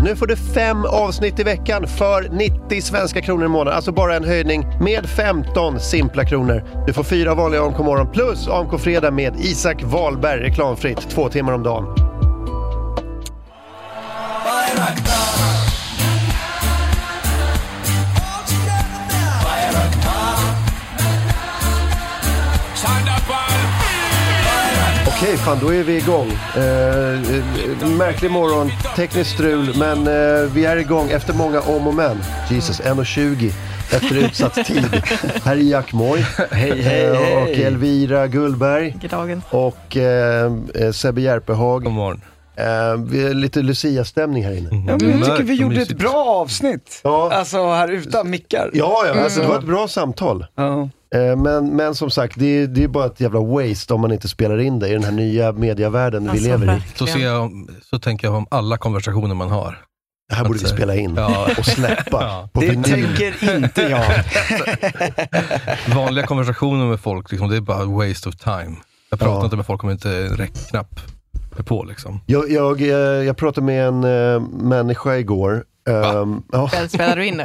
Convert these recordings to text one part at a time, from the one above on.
Nu får du 5 avsnitt i veckan för 90 svenska kronor i månaden. Alltså bara en höjning med 15 simpla kronor. Du får 4 vanliga AMK morgon plus AMK fredag med Isak Wahlberg reklamfritt 2 timmar om dagen. Okej, fan, då är vi igång. Märklig morgon, tekniskt strul, men vi är igång efter många om och men. Jesus, 1:20 efter utsatt tid. Här är Jack Moy. Hej. Och Elvira Gullberg. Dagen. Och Sebbe Järpehag. God morgon. Vi är lite Lucia-stämning här inne. Ja, men jag tycker vi gjorde ett bra avsnitt. Ja. Alltså här utan mickar. Ja, alltså, det var ett bra samtal. Ja. Men som sagt, det är bara ett jävla waste om man inte spelar in det i den här nya mediavärlden vi lever i. Så tänker jag om alla konversationer man har. Det här borde vi spela in och släppa på Det vinyl. tänker inte jag. Vanliga konversationer med folk, liksom, det är bara waste of time. Jag pratar inte med folk om inte en räckknapp är på. Liksom. Jag pratade med en människa igår. Spelar du in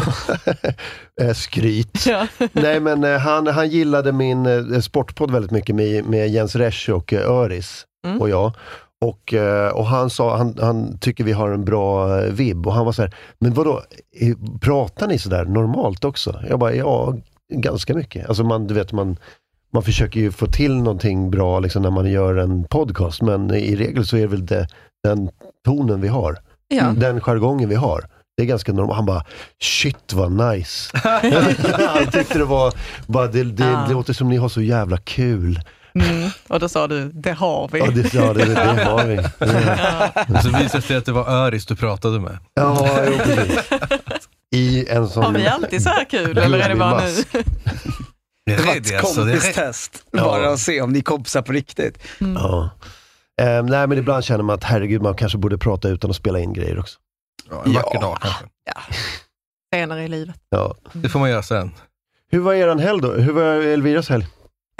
det? Skryt. Ja. Nej, men han gillade min sportpodd väldigt mycket med Jens Resch och Öris och jag. Och han sa, han tycker vi har en bra vibb. Och han var så här, men vadå, pratar ni så där normalt också? Jag bara, ja, ganska mycket. Alltså man försöker ju få till någonting bra liksom, när man gör en podcast. Men i regel så är det väl den tonen vi har. Ja. Den jargongen vi har. Det är ganska normalt. Han bara, shit vad nice. Han tyckte det var bara, det låter som ni har så jävla kul. Och då sa du, det har vi. Ja, det har vi. Ja. Så visade det att det var Öris du pratade med. Ja, precis. I en sån... Har vi alltid så här kul? Eller är det bara nu? Det var ett kompistest. Bara att se om ni kompisar på riktigt. Ja. Nej, men ibland känner man att herregud, man kanske borde prata utan att spela in grejer också. Ja, en vacker dag kanske. Ja. Senare i livet. Ja. Det får man göra sen. Hur var eran helg då? Hur var Elviras helg?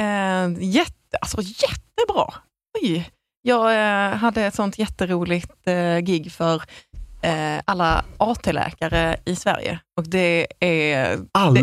Jättebra. Oj. Jag hade ett sånt jätteroligt gig för alla AT-läkare i Sverige. Och det är...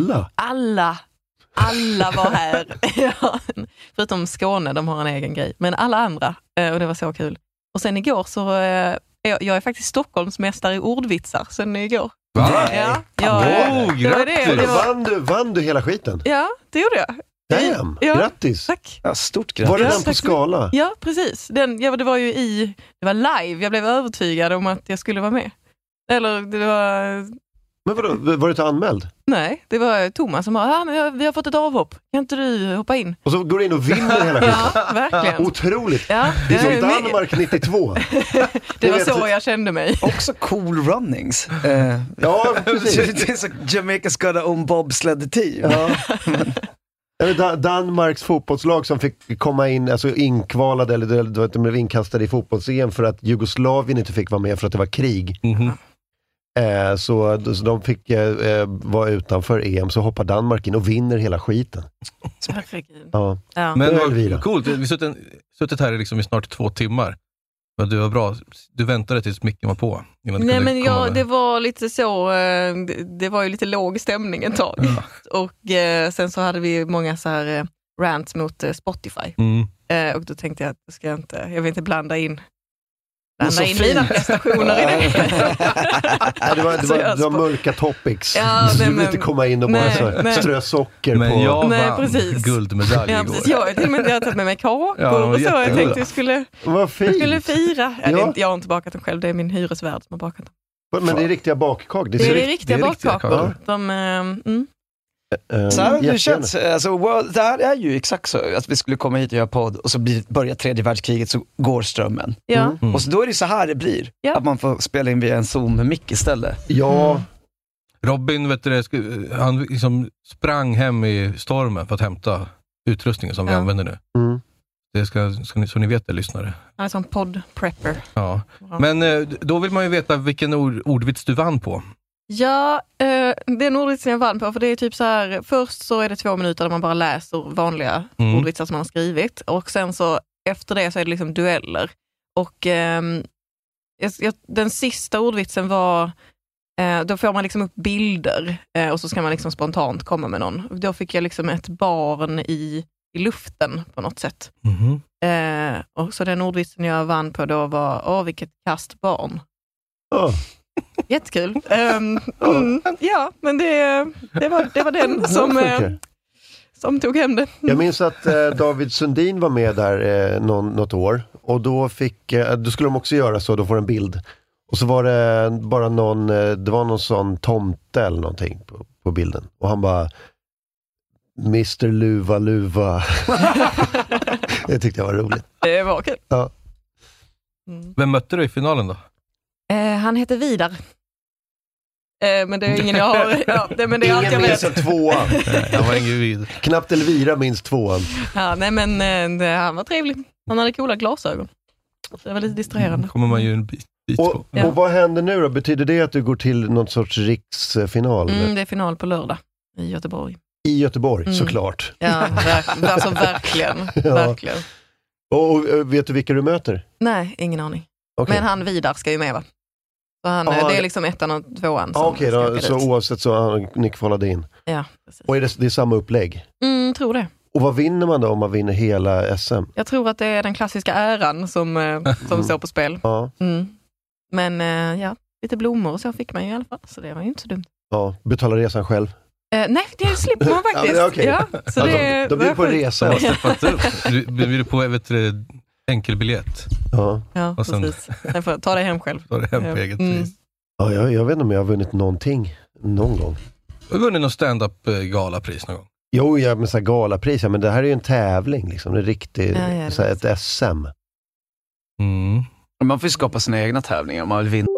Alla var här. Ja. Förutom Skåne, de har en egen grej. Men alla andra. Och det var så kul. Och sen igår så... jag är faktiskt Stockholmsmästare i ordvitsar sen igår. Va? Ja. Grattis! Vann du hela skiten? Ja, det gjorde jag. Damn, ja. Grattis! Tack. Ja, stort grattis. Var det den på skala? Ja, precis. Det var ju det var live. Jag blev övertygad om att jag skulle vara med. Eller det var... Men vadå, var du inte anmäld? Nej, det var Thomas som sa, men vi har fått ett avhopp. Kan inte du hoppa in? Och så går du in och vinner hela skiten. Ja, verkligen. Otroligt. Ja, det är som Danmark 92. Det var så jag kände mig. Också cool runnings. Ja, precis. Det är så Jamaica's got a own bobsled team. Ja. Danmarks fotbollslag som fick komma in, alltså inkvalade eller de blev inkastade i fotbolls-EM för att Jugoslavien inte fick vara med för att det var krig. Så de fick vara utanför EM, så hoppar Danmark in och vinner hela skiten. Ja. Men vad coolt, vi har suttit här liksom i snart 2 timmar. Men du var bra, du väntade tills micken var på. Nej, men det var lite så, det var ju lite låg stämning ett tag. Och sen så hade vi många så här rants mot Spotify. Och då tänkte jag att jag vill inte blanda in mina prestationer i det. Det var mörka topics. Ja, du vill inte komma in och bara strö socker men på... Jag vann guldmedalj igår. Precis. Jag har tagit med mig kakor och så. Jag tänkte jag skulle fira. Jag har inte bakat dem själv, det är min hyresvärd som har bakat dem. Men det är riktiga bakkakor. Det är riktiga bakkakor. Så här har det känts, alltså, det här är ju exakt så att vi skulle komma hit och göra podd och så börjar 3:e världskriget, så går strömmen. Och så då är det så här det blir, att man får spela in via en Zoom-mick istället. Ja. Robin, vet du, han liksom sprang hem i stormen för att hämta utrustningen som vi använder nu. Det ska så ni vet det, lyssnare. Han är som podd-prepper. Ja. Men då vill man ju veta vilken ordvits du vann på. Ja, det är en ordvits jag vann på, för det är typ så här, först så är det 2 minuter där man bara läser vanliga ordvitsar som man har skrivit, och sen så efter det så är det liksom dueller. Och Den sista ordvitsen var, då får man liksom upp bilder och så ska man liksom spontant komma med någon. Då fick jag liksom ett barn i luften på något sätt. Och så den ordvitsen jag vann på då var, vilket kast barn. Jättekul. Ja, men det var den som tog hem det. Jag minns att David Sundin var med där något år. Och då skulle de också göra så, då får en bild. Och så var det bara någon sån tomte eller någonting på bilden. Och han bara, Mr. Luva. Det tyckte jag var roligt. Det var kul. Ja. Vem mötte du i finalen då? Han heter Vidar. Men det är ingen jag har. Men det är allt jag vet. Ingen minns tvåan. Jag var ingen vid. Knappt Elvira minns tvåan. Ja, nej men han var trevlig. Han hade coola glasögon. Så det var lite distraherande. Kommer man ju en bit på. Och vad händer nu då? Betyder det att du går till någon sorts riksfinal? Det är final på lördag i Göteborg. I Göteborg, såklart. Ja, alltså verkligen. Verkligen. Och vet du vilka du möter? Nej, ingen aning. Okay. Men han Vidar ska ju med, va? Så det är liksom ettan och tvåan som okej, då, så oavsett så har ni kvalat in. Ja, precis. Och det är samma upplägg? Tror det. Och vad vinner man då om man vinner hela SM? Jag tror att det är den klassiska äran som står på spel. Ja. Men lite blommor och så fick man ju i alla fall. Så det var ju inte så dumt. Ja, betala resan själv? Nej, det slipper man faktiskt. Okay. Ja, så de blir på resa. Du blir på enkelbiljett. Ja, och sen, precis. Jag får ta dig hem själv. Ta dig hem på eget pris. Ja, jag vet inte om jag har vunnit någonting någon gång. Har du vunnit någon stand-up galapris någon gång? Jo, men så här galapris, men det här är ju en tävling liksom. Det är riktigt så här, ett SM. Man får skapa sina egna tävlingar om man vill vinna.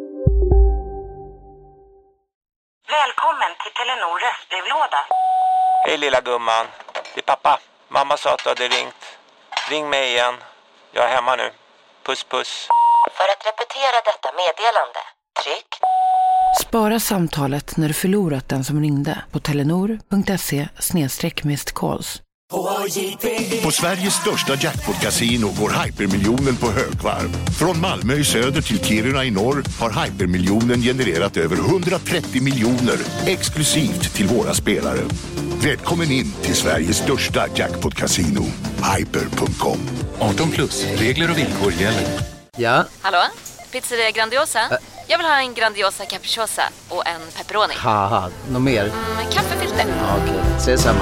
Välkommen till Telenor röstbrevlåda. Hej lilla gumman, det är pappa. Mamma sa att du hade ringt. Ring mig igen. Jag är hemma nu. Puss puss. För att repetera detta meddelande, tryck. Spara samtalet när du förlorat den som ringde på telenor.se/missed-calls. På Sveriges största jackpot-casino går hypermiljonen på högvarv. Från Malmö i söder till Kiruna i norr har hypermiljonen genererat över 130 miljoner exklusivt till våra spelare. Välkommen in till Sveriges största jackpot-casino, hyper.com. 18+, regler och villkor gäller. Ja? Hallå? Pizzeria Grandiosa? Jag vill ha en Grandiosa capriciosa och en pepperoni. Haha, något mer? Kaffefilter. Ja, okej, ses samma.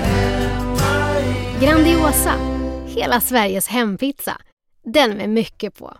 Grandiosa, hela Sveriges hempizza. Den med mycket på.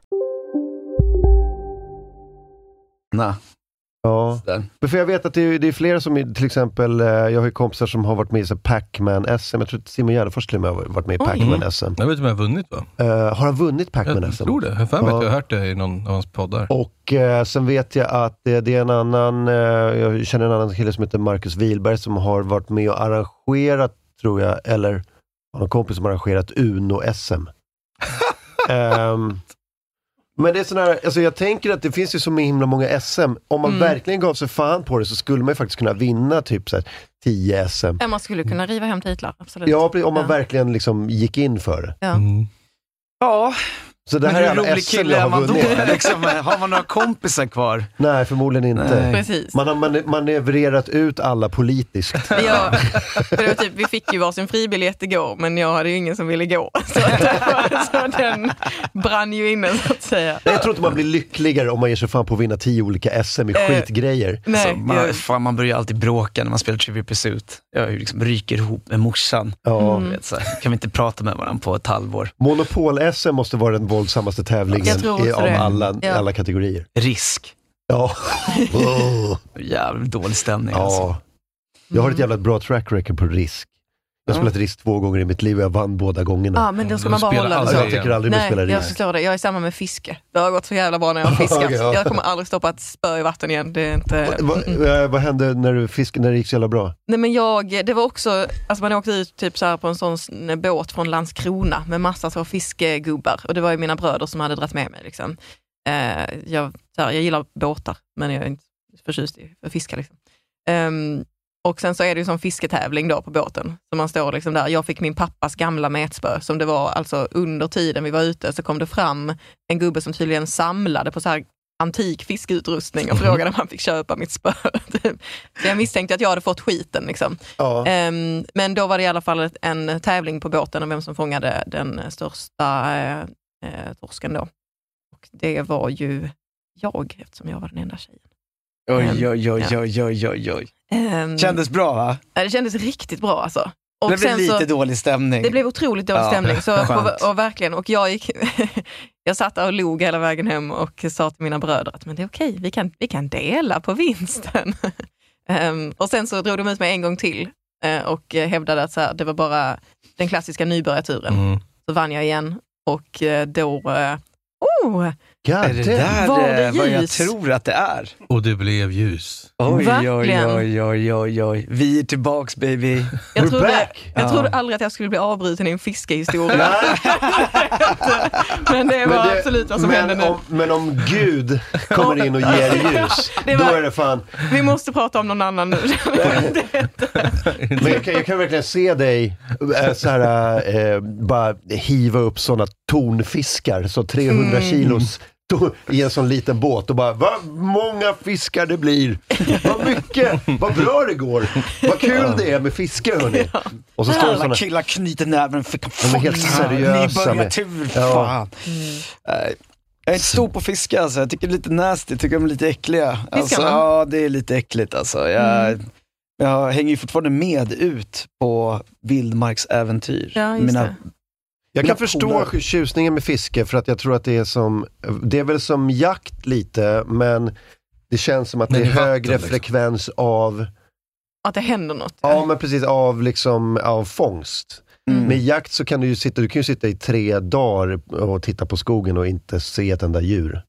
Ja. För jag vet att det är flera som, till exempel, jag har ju kompisar som har varit med i Pac-Man SM. Jag tror att Simon Gärdenfors till och med har varit med i Pac-Man SM. Jag vet inte om jag har vunnit, va? Har han vunnit Pac-Man SM? Jag tror det. Jag har hört det i någon av hans poddar. Och sen vet jag att det är en annan, jag känner en annan kille som heter Marcus Wilberg som har varit med och arrangerat, tror jag, eller har någon kompis som har arrangerat Uno-SM. Men det är sådär, alltså jag tänker att det finns ju så himla många SM. Om man verkligen gav sig fan på det så skulle man ju faktiskt kunna vinna typ så här 10 SM. Ja, man skulle kunna riva hem titlar, absolut. Ja, om man verkligen liksom gick in för det. Ja. Ja. Så det här är alla SM jag har vunnit. Liksom, har man några kompisar kvar? Nej, förmodligen inte. Nej. Precis. Man har manövrerat ut alla politiskt. Ja, för det var typ, vi fick ju varsin fribiljett igår, men jag hade ju ingen som ville gå. Så den brann ju inne, så att säga. Jag tror inte man blir lyckligare om man ger sig fan på att vinna 10 olika SM i skitgrejer. Nej, man börjar alltid bråka när man spelar Trivial Pursuit. Jag liksom ryker ihop med morsan. Ja. Så kan vi inte prata med varandra på ett halvår. Monopol-SM måste vara den våldsammaste tävlingen av alla kategorier. Risk. Ja. Jävligt dålig stämning. Ja. Alltså. Jag har ett jävla bra track record på risk. Jag har spelat risk 2 gånger i mitt liv och jag vann båda gångerna. Ja, men då ska man bara hålla det. Jag tycker aldrig mer spela risk. Jag förstår det. Jag är samma med fiske. Det har gått så jävla bra när jag har fiskat. Okay, ja. Jag kommer aldrig stoppa ett spö i vatten igen. Det är inte... Vad hände när du fiskade, när det gick så jävla bra? Nej, men det var också, alltså man åkte ut typ så här på en sån båt från Landskrona med massa så fiskegubbar. Och det var ju mina bröder som hade dratt med mig liksom. Jag gillar båtar, men jag är inte förtjust i att fiska liksom. Och sen så är det ju som fisketävling då på båten. Så man står liksom där. Jag fick min pappas gamla metspö som det var alltså under tiden vi var ute så kom det fram en gubbe som tydligen samlade på så här antik fiskeutrustning och frågade om han fick köpa mitt spö. Så jag misstänkte att jag hade fått skiten liksom. Ja. Men då var det i alla fall en tävling på båten om vem som fångade den största torsken då. Och det var ju jag eftersom jag var den enda tjejen. Oj. Kändes bra, va? Det kändes riktigt bra alltså. Och det blev lite dålig stämning. Det blev otroligt dålig stämning. Så, och verkligen. Och jag satt och log hela vägen hem och sa till mina bröder att men det är okej, vi kan dela på vinsten. Och sen så drog de ut mig en gång till och hävdade att så här, det var bara den klassiska nybörjarturen. Så vann jag igen och då... är det där vad jag tror att det är? Och det blev ljus. Oj. Vi är tillbaks, baby. Jag trodde aldrig att jag skulle bli avbruten i en fiskehistoria. Men det var absolut vad som hände nu. Men om Gud kommer in och ger ljus, då är det fan... Vi måste prata om någon annan nu. Men jag kan verkligen se dig så här, bara hiva upp sådana tonfiskar, så 300 kilos i en sån liten båt och bara, vad många fiskar det blir, vad mycket, vad bra det går, vad kul det är med fiskar, hörni. Och så står det såna killar knyter näven för de är helt seriösa nybörjartur, fan. Jag är inte stor på fiskar alltså. Jag tycker det är lite nasty, tycker de är lite äckliga alltså, ja, det är lite äckligt alltså. Jag hänger ju fortfarande med ut på vildmarksäventyr. Jag kan förstå tjusningen med fiske, för att jag tror att det är väl som jakt lite, men det känns som att det är högre frekvens av att det händer något. Ja, men precis, av fångst. Med jakt så kan du ju sitta i 3 dagar och titta på skogen och inte se ett enda djur.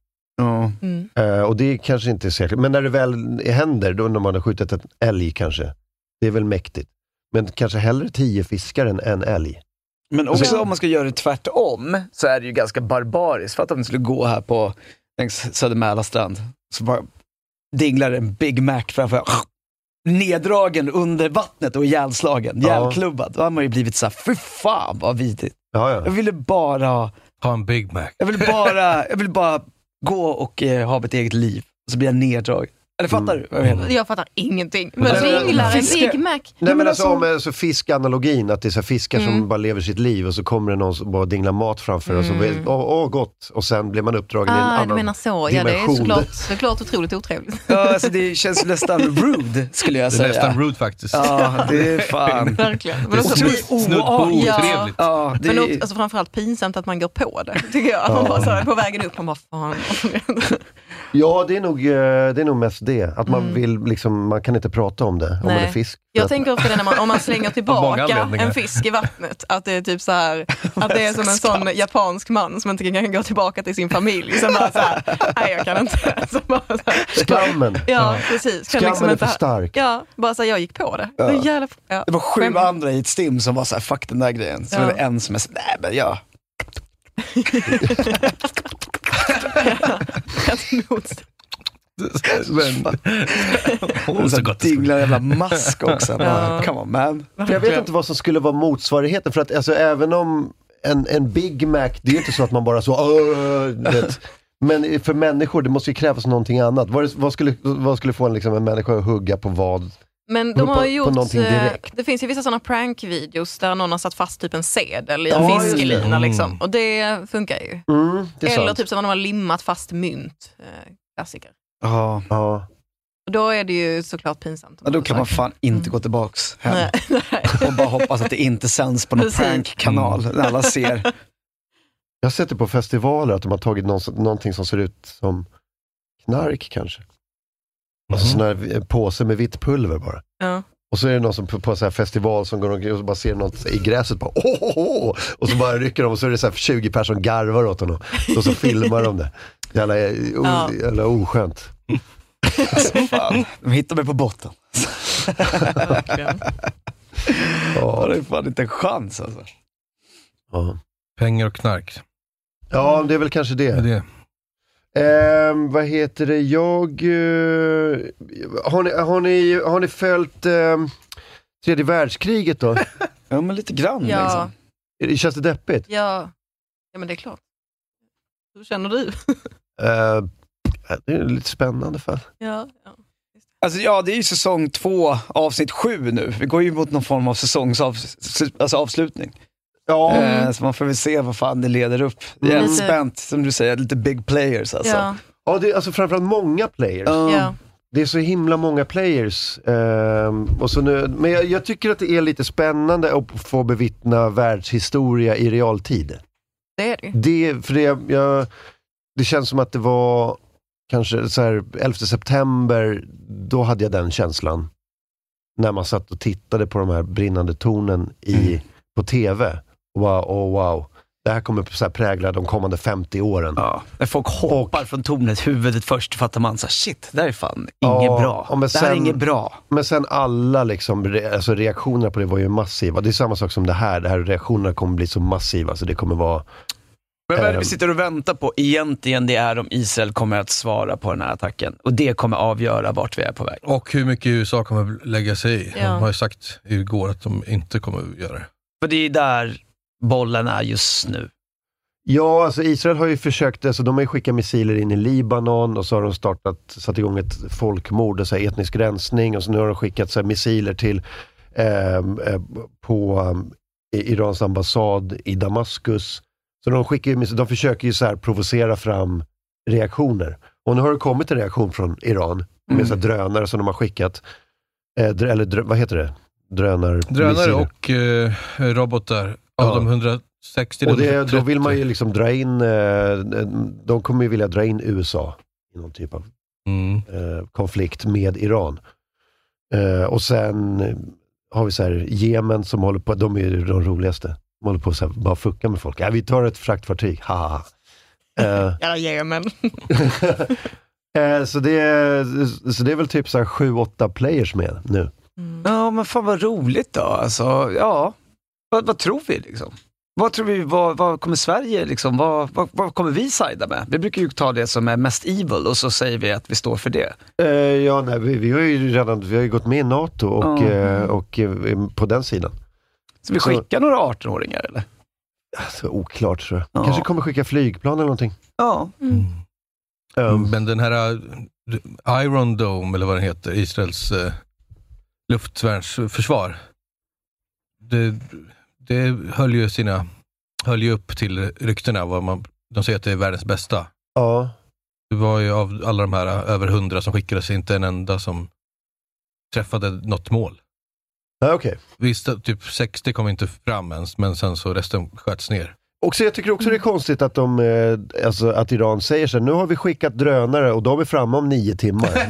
Och det kanske inte är säkert, men när det väl händer, då när man har skjutit ett älg kanske, det är väl mäktigt. Men kanske hellre 10 fiskar än en älg. Men också om man ska göra det tvärtom så är det ju ganska barbariskt. För att om man skulle gå här på längs Södermälarstrand så bara dinglar en Big Mac framför, neddragen under vattnet och ihjälslagen, ihjälklubbad. Då har man ju blivit så här, fy fan vad vidigt. Jag ville bara ha en Big Mac. Jag vill bara gå och ha mitt eget liv. Och så blir jag neddragen. Eller fattar du vad jag menar? Jag fattar ingenting. Men dinglar en Big Mac. Nej, men alltså fiskanalogin, att det är så fiskar som bara lever sitt liv och så kommer det någon som bara dinglar mat framför och så gott, och sen blir man uppdragen i en annan dimension. Ja, det är såklart otroligt otrevligt. Ja, alltså det känns nästan rude, skulle jag säga. Det är nästan rude faktiskt. Ja, det är fan. Verkligen. Men också snudd på otrevligt. Ja, men alltså framförallt pinsamt att man går på det, tycker jag. Att man bara så här, på vägen upp, man bara fan. Ja, det är nog mest det. Att man vill liksom, man kan inte prata om det. Om man är fisk. Jag tänker ofta det om man slänger tillbaka en fisk i vattnet. Att det är typ så här, att det är som en sån japansk man som inte kan gå tillbaka till sin familj. Som bara så här, nej jag kan inte. Så bara så här, skammen. Ja, precis. Skammen liksom är för stark. Ja, bara så här, jag gick på det. Det var 7 andra i ett stim som var så här, fuck den där grejen. Så var det en som är så, nej men ja. Så gott dinglar jävla mask också. Come on, man. Jag vet inte vad som skulle vara motsvarigheten, för att alltså, även om en Big Mac, det är ju inte så att man bara så men för människor, det måste ju krävas någonting annat. Vad skulle få en människa att hugga på vad? Men de har ju gjort, det finns ju vissa sådana prank-videos där någon har satt fast typ en sedel i en fiskelina liksom. Och det funkar ju. Eller sant. Typ som när de har limmat fast mynt. Klassiker. Ja. Och då är det ju såklart pinsamt. Ja, då kan man fan inte gå tillbaks hem. Nej. Och bara hoppas att det inte sänds på någon prank-kanal när alla ser. Jag har sett det på festivaler att de har tagit någonting som ser ut som knark kanske. Alltså sån här påse med vitt pulver bara. Ja. Och så är det någon som på så här festival som går och så bara ser något i gräset bara och så bara rycker de och så är det så här 20 personer garvar åt honom. Och så filmar de det. Jävla oskönt. Alltså, fan. De hittar mig på botten. Det är fan inte en chans alltså. Ja. Pengar och knark. Ja, det är väl kanske det. Vad heter det? Har ni följt tredje världskriget då? Ja, men lite grann liksom. Känns det deppigt? Ja, men det är klart. Hur känner du? Det är lite spännande för. Ja. Alltså det är ju säsong 2, avsnitt 7 nu. Vi går ju mot någon form av avslutning. Ja. Så man får väl se vad fan det leder upp. Det är spänt, som du säger, lite big players alltså. Ja, det är alltså framförallt många players. Det är så himla många players. Och så nu, men jag tycker att det är lite spännande att få bevittna världshistoria i realtid. Det är det. Det känns som att det var kanske så här 11 september, då hade jag den känslan. När man satt och tittade på de här brinnande tornen på tv. Wow. Det här kommer så här prägla de kommande 50 åren. Ja, när folk hoppar från tornet, huvudet först, fattar man så här, shit, det här är fan inget bra. Det här är inget bra. Men sen alla liksom, reaktionerna på det var ju massiva. Det är samma sak som det här reaktionerna kommer bli så massiva, så det kommer vara... Men vad är det vi sitter och väntar på? Egentligen det är om Israel kommer att svara på den här attacken. Och det kommer avgöra vart vi är på väg. Och hur mycket USA kommer lägga sig i. De har ju sagt igår att de inte kommer att göra det. För det är där bollen är just nu. Ja, alltså Israel har ju försökt, alltså de har ju skickat missiler in i Libanon och så har de satt igång ett folkmord, så här etnisk rensning, och så nu har de skickat så här missiler till på Irans ambassad i Damaskus. Så de försöker ju så här provocera fram reaktioner. Och nu har det kommit en reaktion från Iran med så här drönare som de har skickat. Vad heter det? Drönare och robotar av de 160. Och då vill man ju liksom dra in, de kommer ju vilja dra in USA i någon typ av konflikt med Iran. Och sen har vi så här Jemen som håller på, de är ju de roligaste. De håller på att bara fucka med folk. Vi tar ett fraktfartyg. Ja, Jemen. Så det är väl typ så här 7-8 players med nu. Ja, men fan vad roligt då. Alltså, ja. Vad tror vi liksom? Vad tror vi, vad kommer Sverige liksom, vad kommer vi sida med? Vi brukar ju ta det som är mest evil och så säger vi att vi står för det. Vi har ju gått med i NATO och på den sidan. Så vi skickar några 18-åringar eller? Alltså, oklart tror jag. Kanske kommer skicka flygplan eller någonting. Ja. Men den här Iron Dome, eller vad den heter, Israels luftvärnsförsvar, det höll ju upp till ryktena. De säger att det är världens bästa. Ja. Det var ju av alla de här över 100 som skickades inte en enda som träffade något mål. Okay. Visst, typ 60 kom inte fram ens, men sen så resten sköts ner. Och så jag tycker också det är konstigt att att Iran säger så här, nu har vi skickat drönare och de är framme om 9 timmar.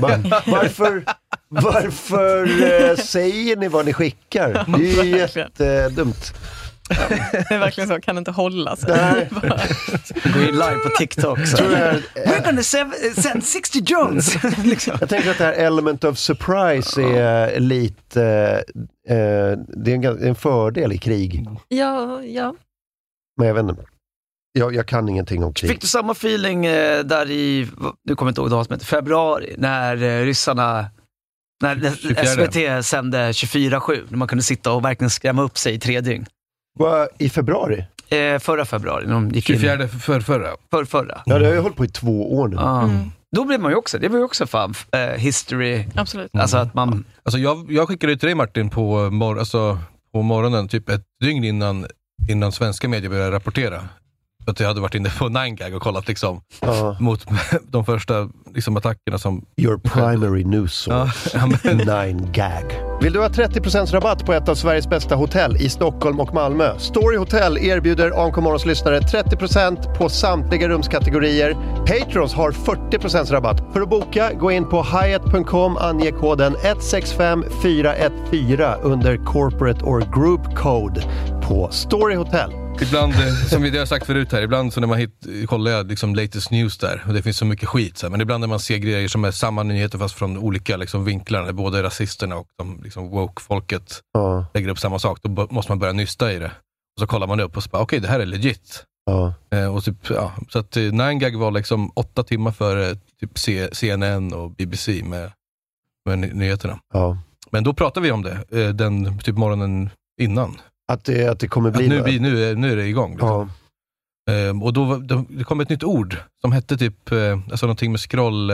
Varför säger ni vad ni skickar? Det är ju jättedumt. Det är verkligen så, kan inte hålla sig. Gå in live på TikTok så. We're gonna send 60 drones. Liksom. Jag tänker att det här element of surprise är lite det är en fördel i krig. Ja. Men jag vet inte. Jag kan ingenting om krig. Fick du samma feeling där i, nu kommer jag inte ihåg vad som heter, februari, när ryssarna, när SVT sände 24/7, när man kunde sitta och verkligen skrämma upp sig i 3 dygn? I februari? Förra februari. När de gick 24 förrförra. Ja, det har ju hållit på i 2 år nu. Då blev man ju också, det var ju också fan history. Absolut. Alltså att man... Alltså jag skickade till dig, Martin, på morgonen, typ 1 dygn innan svenska medier började rapportera. Att jag hade varit inne på 9gag och kollat liksom mot de första liksom attackerna som... Your primary news source. 9gag. Vill du ha 30% rabatt på ett av Sveriges bästa hotell i Stockholm och Malmö? Story Hotel erbjuder AMK Morgons lyssnare 30% på samtliga rumskategorier. Patrons har 40% rabatt. För att boka, gå in på hyatt.com, ange koden 165414 under corporate or group code på Story Hotel. Ibland, som vi har sagt förut här, ibland så när man kollar jag liksom latest news där, och det finns så mycket skit så här, men ibland när man ser grejer som är samma nyheter fast från olika liksom vinklar, både rasisterna och de liksom woke-folket lägger upp samma sak, då måste man börja nysta i det. Och så kollar man upp och så bara, okej, det här är legit. Ja. Och typ, så att 9gag var liksom 8 timmar före typ CNN och BBC med nyheterna. Ja. Men då pratade vi om det den typ morgonen innan. Att det kommer bli... Nu är det igång. Liksom. Ja. Och då det kom ett nytt ord som hette typ alltså någonting med scroll...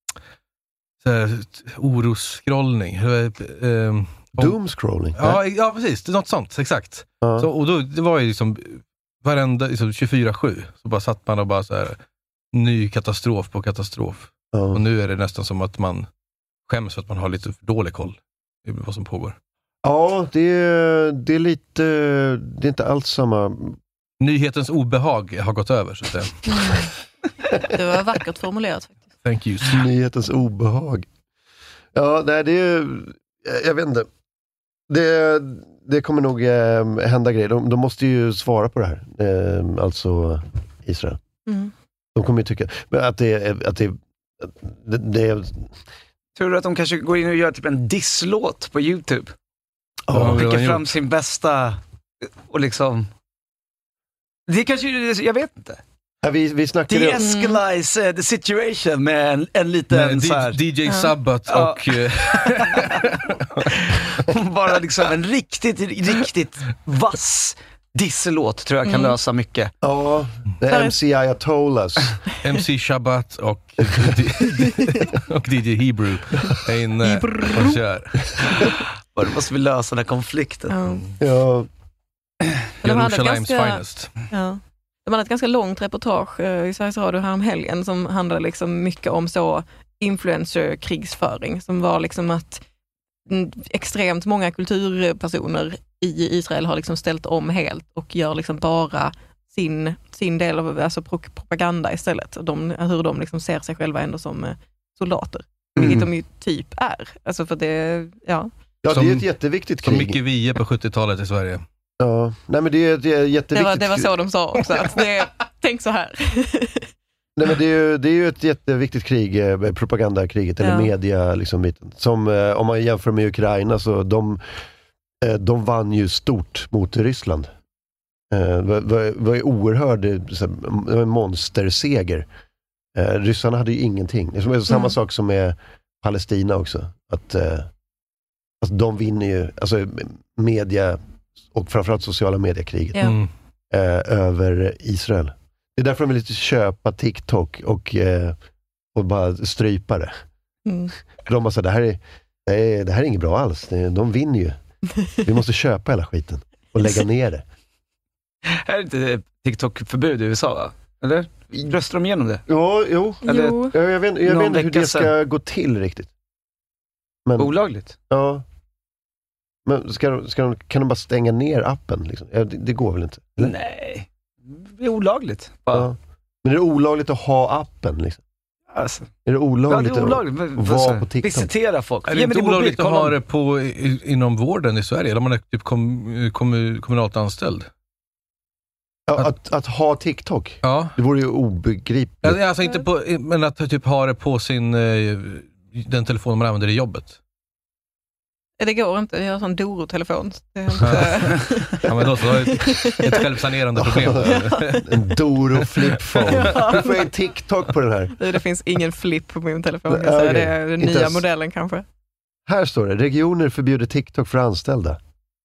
oroscrollning. Doomscrolling? Ja, precis. Något sånt, exakt. Ja. Så, och då, det var ju liksom varenda liksom 24/7 så bara satt man och bara så här ny katastrof på katastrof. Ja. Och nu är det nästan som att man skäms för att man har lite för dålig koll i vad som pågår. Ja, det är lite... Det är inte alls samma... Nyhetens obehag har gått över, så att säga. Det var vackert formulerat faktiskt. Thank you. Nyhetens obehag. Ja, nej, det är... Jag vet inte. Det kommer nog hända grejer. De måste ju svara på det här. Alltså Israel. Mm. De kommer ju tycka... Men att det är... Tror du att de kanske går in och gör typ en disslåt på YouTube? Och skickar fram sin bästa och liksom... Det kanske... Jag vet inte. Ja, vi snackade de-escalise the situation med en liten så här... DJ Sabbath och... bara liksom en riktigt vass disslåt tror jag kan lösa mycket. Ja, MC Ayatollahs. MC Shabbat och DJ Hebrew är inne och kör. Då måste vi lösa den här konflikten. Ja. Jerusalems finest. Ja. De hade ett ganska långt reportage i Sveriges Radio här om helgen som handlade liksom mycket om så influencer-krigsföring som var liksom att extremt många kulturpersoner i Israel har liksom ställt om helt och gör liksom bara sin del av alltså propaganda istället. Hur de liksom ser sig själva ändå som soldater. Vilket de ju typ är. Alltså för det, ja, det är ett jätteviktigt krig. Som Micke Wiehe på 70-talet i Sverige. Ja, nej men det är jätteviktigt. Det var så de sa också. Att tänk så här. Nej men det är ju ett jätteviktigt krig, propagandakriget eller media liksom biten. Som om man jämför med Ukraina så de vann ju stort mot Ryssland. Det var oerhörd, det var en monsterseger. Ryssarna hade ju ingenting. Det är samma sak som med Palestina också. Att alltså de vinner ju alltså media och framförallt sociala mediekriget över Israel. Det är därför de vill lite köpa TikTok och bara strypa det. De bara så det här är inget bra alls. De vinner ju. Vi måste köpa hela skiten och lägga ner det. Här är inte TikTok-förbud i USA, va? Eller? Röstar de igenom det? Ja, jo. Eller, jag vet inte hur det ska gå till riktigt. Men, olagligt? Ja. Men kan de bara stänga ner appen? Liksom? Det går väl inte? Eller? Nej. Det är olagligt. Ja. Men är det olagligt att ha appen? Liksom? Alltså. Är det olagligt, att vara på TikTok? Visitera folk. Är det inte olagligt att ha det inom vården i Sverige? Eller man är typ kommunalt anställd? Ja, att ha TikTok? Ja. Det vore ju obegripligt. Alltså inte men att typ ha det på den telefon man använder i jobbet. Det går inte, jag har sån Doro-telefon. Ja, men då så har ett självsanerande problem. En Doro flip-phone. Du får en TikTok på den här. Det finns ingen flip på min telefon. Okay. Det är den nya modellen kanske. Här står det, regioner förbjuder TikTok för anställda.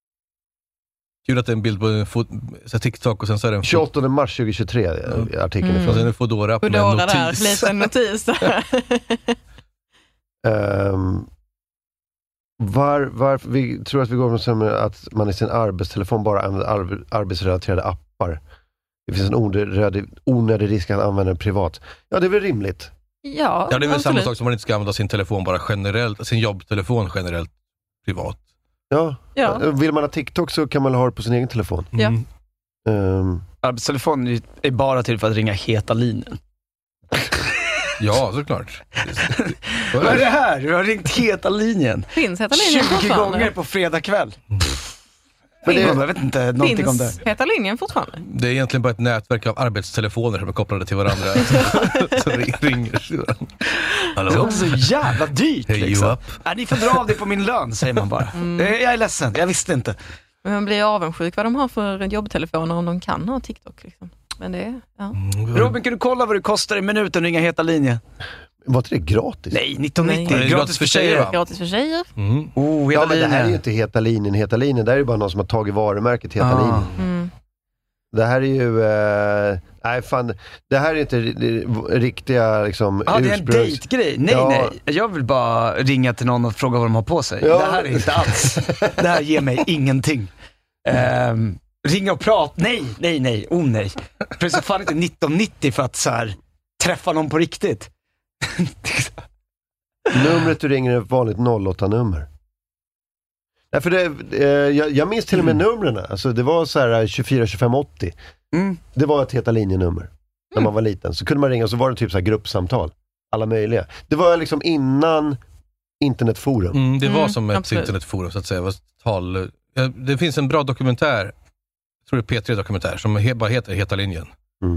Kul att det är en bild på TikTok och sen så är det 28 mars 2023 artikeln ifrån. Och sen är det Foodora med en notis. Där, en notis. Varför vi tror att vi går med att man i sin arbetstelefon bara använder arbetsrelaterade appar. Det finns en onödig risk att använda den privat. Ja, det är väl rimligt. Ja, det är väl samma sak som man inte ska använda sin telefon bara generellt, sin jobbtelefon generellt privat. Ja. Vill man ha TikTok så kan man ha det på sin egen telefon. Ja. Arbetstelefon är bara till för att ringa heta linjen. Ja, såklart. Vad är det här? Du har ringt heta linjen. Finns heta linjen 20 gånger på fredag kväll. Men jag vet inte någonting om det. Finns heta linjen fortfarande? Det är egentligen bara ett nätverk av arbetstelefoner som är kopplade till varandra. Som ringer. Hallå? Det är också så jävla dyrt. Liksom. Ni får dra av det på min lön, säger man bara. Jag är ledsen, jag visste inte. Men man blir avundsjuk vad de har för jobbtelefoner om de kan ha TikTok. Liksom. Men det, ja. Robin, kan du kolla vad det kostar i minuten att ringa Heta linjen? Var inte det gratis? Nej, 1990. Nej, gratis för tjejer, va? Gratis för tjejer. Ja, men det här är ju inte Heta linjen. Heta linjen, det är ju bara någon som har tagit varumärket Heta linjen. Det här är ju... nej, fan. Det här är inte riktiga liksom, det är en dejtgrej. Nej. Jag vill bara ringa till någon och fråga vad de har på sig. Ja. Det här är inte alls. Det här ger mig ingenting. Ringa och prata. Nej. Oh nej. För så fan inte 1990 för att så här, träffa någon på riktigt. Numret du ringer är ett vanligt 08-nummer. Nej, för jag minns till och med numren. Alltså, det var så här 24 25 80. Det var ett Heta linjenummer när man var liten. Så kunde man ringa och så var det typ så här gruppsamtal. Alla möjliga. Det var liksom innan internetforum. Det var som ett internetforum så att säga. Det finns en bra dokumentär, jag tror det är P3-dokumentär, som bara heter Heta linjen.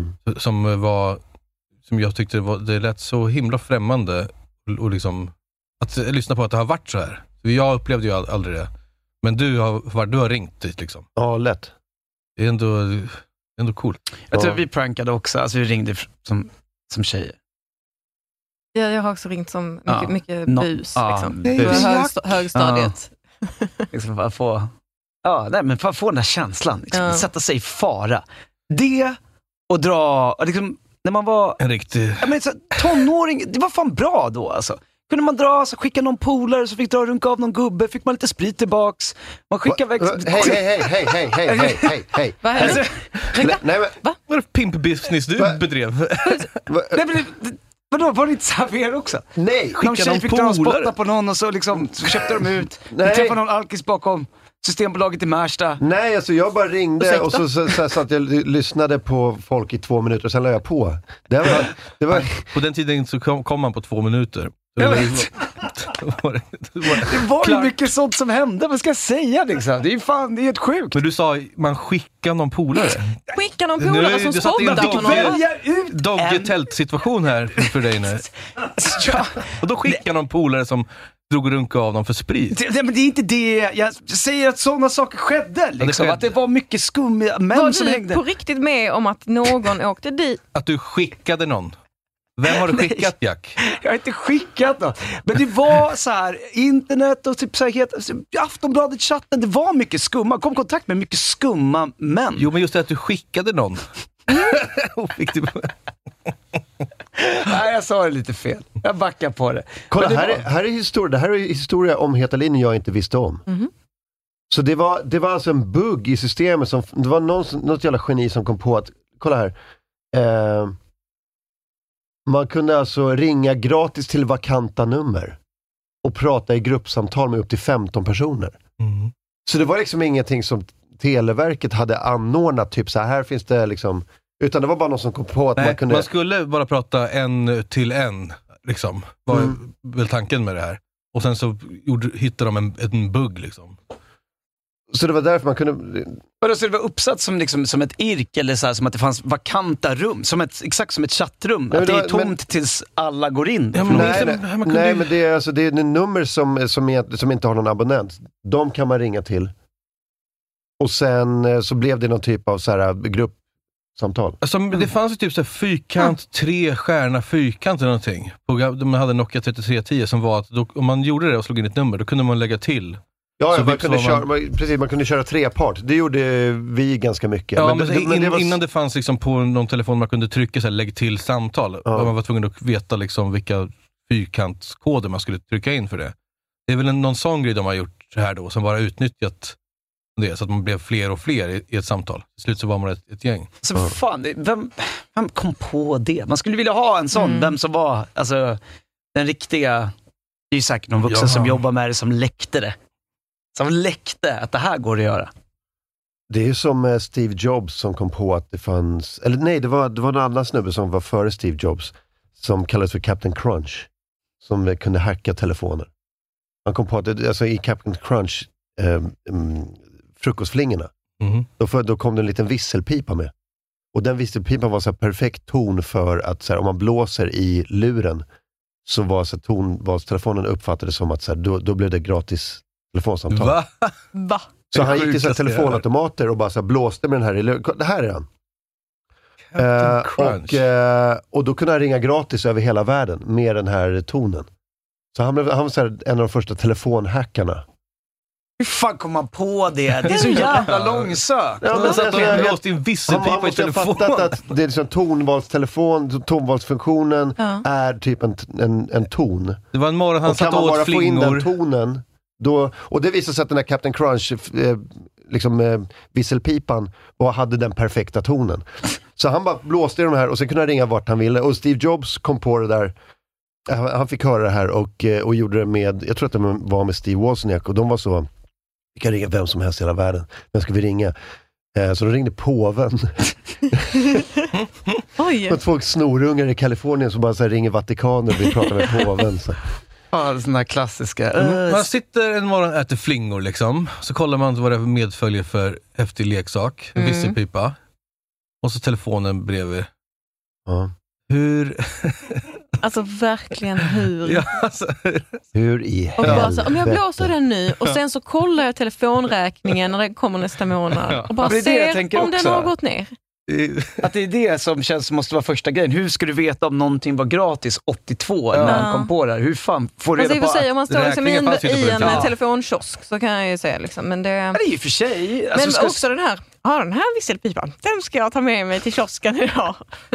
Som jag tyckte det lät så himla främmande och liksom att lyssna på att det har varit så här. Jag upplevde ju aldrig det. Men du har ringt dit liksom. Ja, lätt. Det är ändå coolt. Jag tror vi prankade också, alltså vi ringde som tjejer. Ja, jag har också ringt som mycket bus liksom. Högstadiet. Liksom för att få för att få den här känslan liksom, sätta sig i fara. Det och dra liksom, när man var en riktig tonåring, det var fan bra då alltså. Kunde man dra, så skicka någon polare så fick dra runka av någon gubbe, fick man lite sprit tillbaks. Man skickar väg... Hej. Vad hände? Vad är det pimp business du bedrev? Vadå, var det inte server också? Nej, någon tjej fick dra och spotta på någon och så liksom så köpte de ut. Vi träffade någon alkis bakom Systembolaget i Märsta. Nej, alltså jag bara ringde och så att jag lyssnade på folk i 2 minuter och sen la jag på. Det var... På den tiden så kom man på 2 minuter. Jag vet. Det var ju mycket sånt som hände, vad ska jag säga liksom? Det är helt sjukt. Men du sa, man skickar någon polare. Skicka någon polare som spottar på någon. Doggy-tält-situation här för dig nu. Och då skickar någon polare som drog runka av dem för sprit. Men det är inte det. Jag säger att sådana saker skedde. Liksom. Att det var mycket skumma män som hängde. Var du på riktigt med om att någon åkte dit? Att du skickade någon. Vem har du skickat, Jack? Jag har inte skickat något. Men det var så här, internet och typ så här, Aftonbladet-chatten, det var mycket skumma. Kom i kontakt med mycket skumma män. Jo, men just det att du skickade någon. Nej, jag sa det lite fel. Jag backar på det. Kolla, här är historia. Det här är historia om Heta linjen jag inte visste om. Så det var alltså en bugg i systemet. Det var något jävla geni som kom på att, kolla här. Man kunde alltså ringa gratis till vakanta nummer och prata i gruppsamtal med upp till 15 personer. Så det var liksom ingenting som Televerket hade anordnat, typ så här finns det liksom, utan det var bara någon som kom på att man kunde... Man skulle bara prata en till en, liksom, var väl tanken med det här. Och sen så hittade de en bugg liksom. Så det var därför man kunde... Så det var uppsatt som, liksom, som ett irk eller så här, som att det fanns vakanta rum, exakt som ett chattrum, att det är tomt tills alla går in. Ja, nej, men det är alltså, det är nummer som inte har någon abonnent. De kan man ringa till. Och sen så blev det någon typ av så här gruppsamtal. Alltså, det fanns ju typ så här fyrkant, 3 stjärna fyrkant eller någonting. De hade Nokia 3310 som var att om man gjorde det och slog in ett nummer, då kunde man lägga till. Ja, man kunde köra 3-part. Det gjorde vi ganska mycket. Ja, men innan det fanns liksom på någon telefon man kunde trycka så här, lägg till samtal. Ja. Man var tvungen att veta liksom vilka fyrkantskoder man skulle trycka in för det. Det är väl någon sån grej de har gjort här då, som bara utnyttjat det, så att man blev fler och fler i ett samtal. Till slut så var man ett gäng. Så fan, vem kom på det? Man skulle vilja ha en sån, vem som var alltså, den riktiga... Det är ju säkert någon vuxen som jobbar med det, som läckte det. Som läckte att det här går att göra. Det är ju som Steve Jobs som kom på att det fanns... Eller nej, det var en annan snubbe som var före Steve Jobs, som kallades för Captain Crunch, som kunde hacka telefoner. Han kom på att alltså, i Captain Crunch frukostflingorna, då kom det en liten visselpipa med. Och den visselpipan var så här perfekt ton för att så här, om man blåser i luren så var så telefonen uppfattade som att så här, då blev det gratis telefonsamtal. Va? Så han gick till så här telefonautomater och bara så här blåste med den här. Det här är han. Och då kunde han ringa gratis över hela världen med den här tonen. Så han var så här, en av de första telefonhackarna. Hur fan kom man på det? Det är så jävla långsökt. Ja, men så att de blåst in visselpipa i telefon. Han måste ha fattat att det är liksom tonvalsfunktionen är typ en ton. Det var en morgon han satt åt flingor. Och kan man bara få in den tonen, då, och det visade sig att den här Captain Crunch visselpipan hade den perfekta tonen. Så han bara blåste i de här och sen kunde han ringa vart han ville. Och Steve Jobs kom på det där. Han fick höra det här och gjorde det med, jag tror att det var med Steve Wozniak, och de var så, vi kan ringa vem som helst i hela världen. Vem ska vi ringa? Så de ringde påven. Oj. Och 2 snorungar i Kalifornien som bara så här ringer Vatikanen och vill prata med påven. Så. Ja, sådana här klassiska. Man sitter en morgon och äter flingor liksom. Så kollar man vad det är medföljer för häftig leksak. En visselpipa. Och så telefonen bredvid. Ja. Hur... Alltså verkligen hur? Ja, alltså, hur i helvete? Om jag blåser den nu och sen så kollar jag telefonräkningen när den kommer nästa månad och bara ser om den har gått ner. Att det är det som känns måste vara första grejen. Hur ska du veta om någonting var gratis 82 när han kom på det här? Hur fan får du reda på om man står liksom i en telefonkiosk så kan jag ju säga liksom, men det är ju för sig. Alltså, men också den här visselpipan, den ska jag ta med mig till kiosken idag.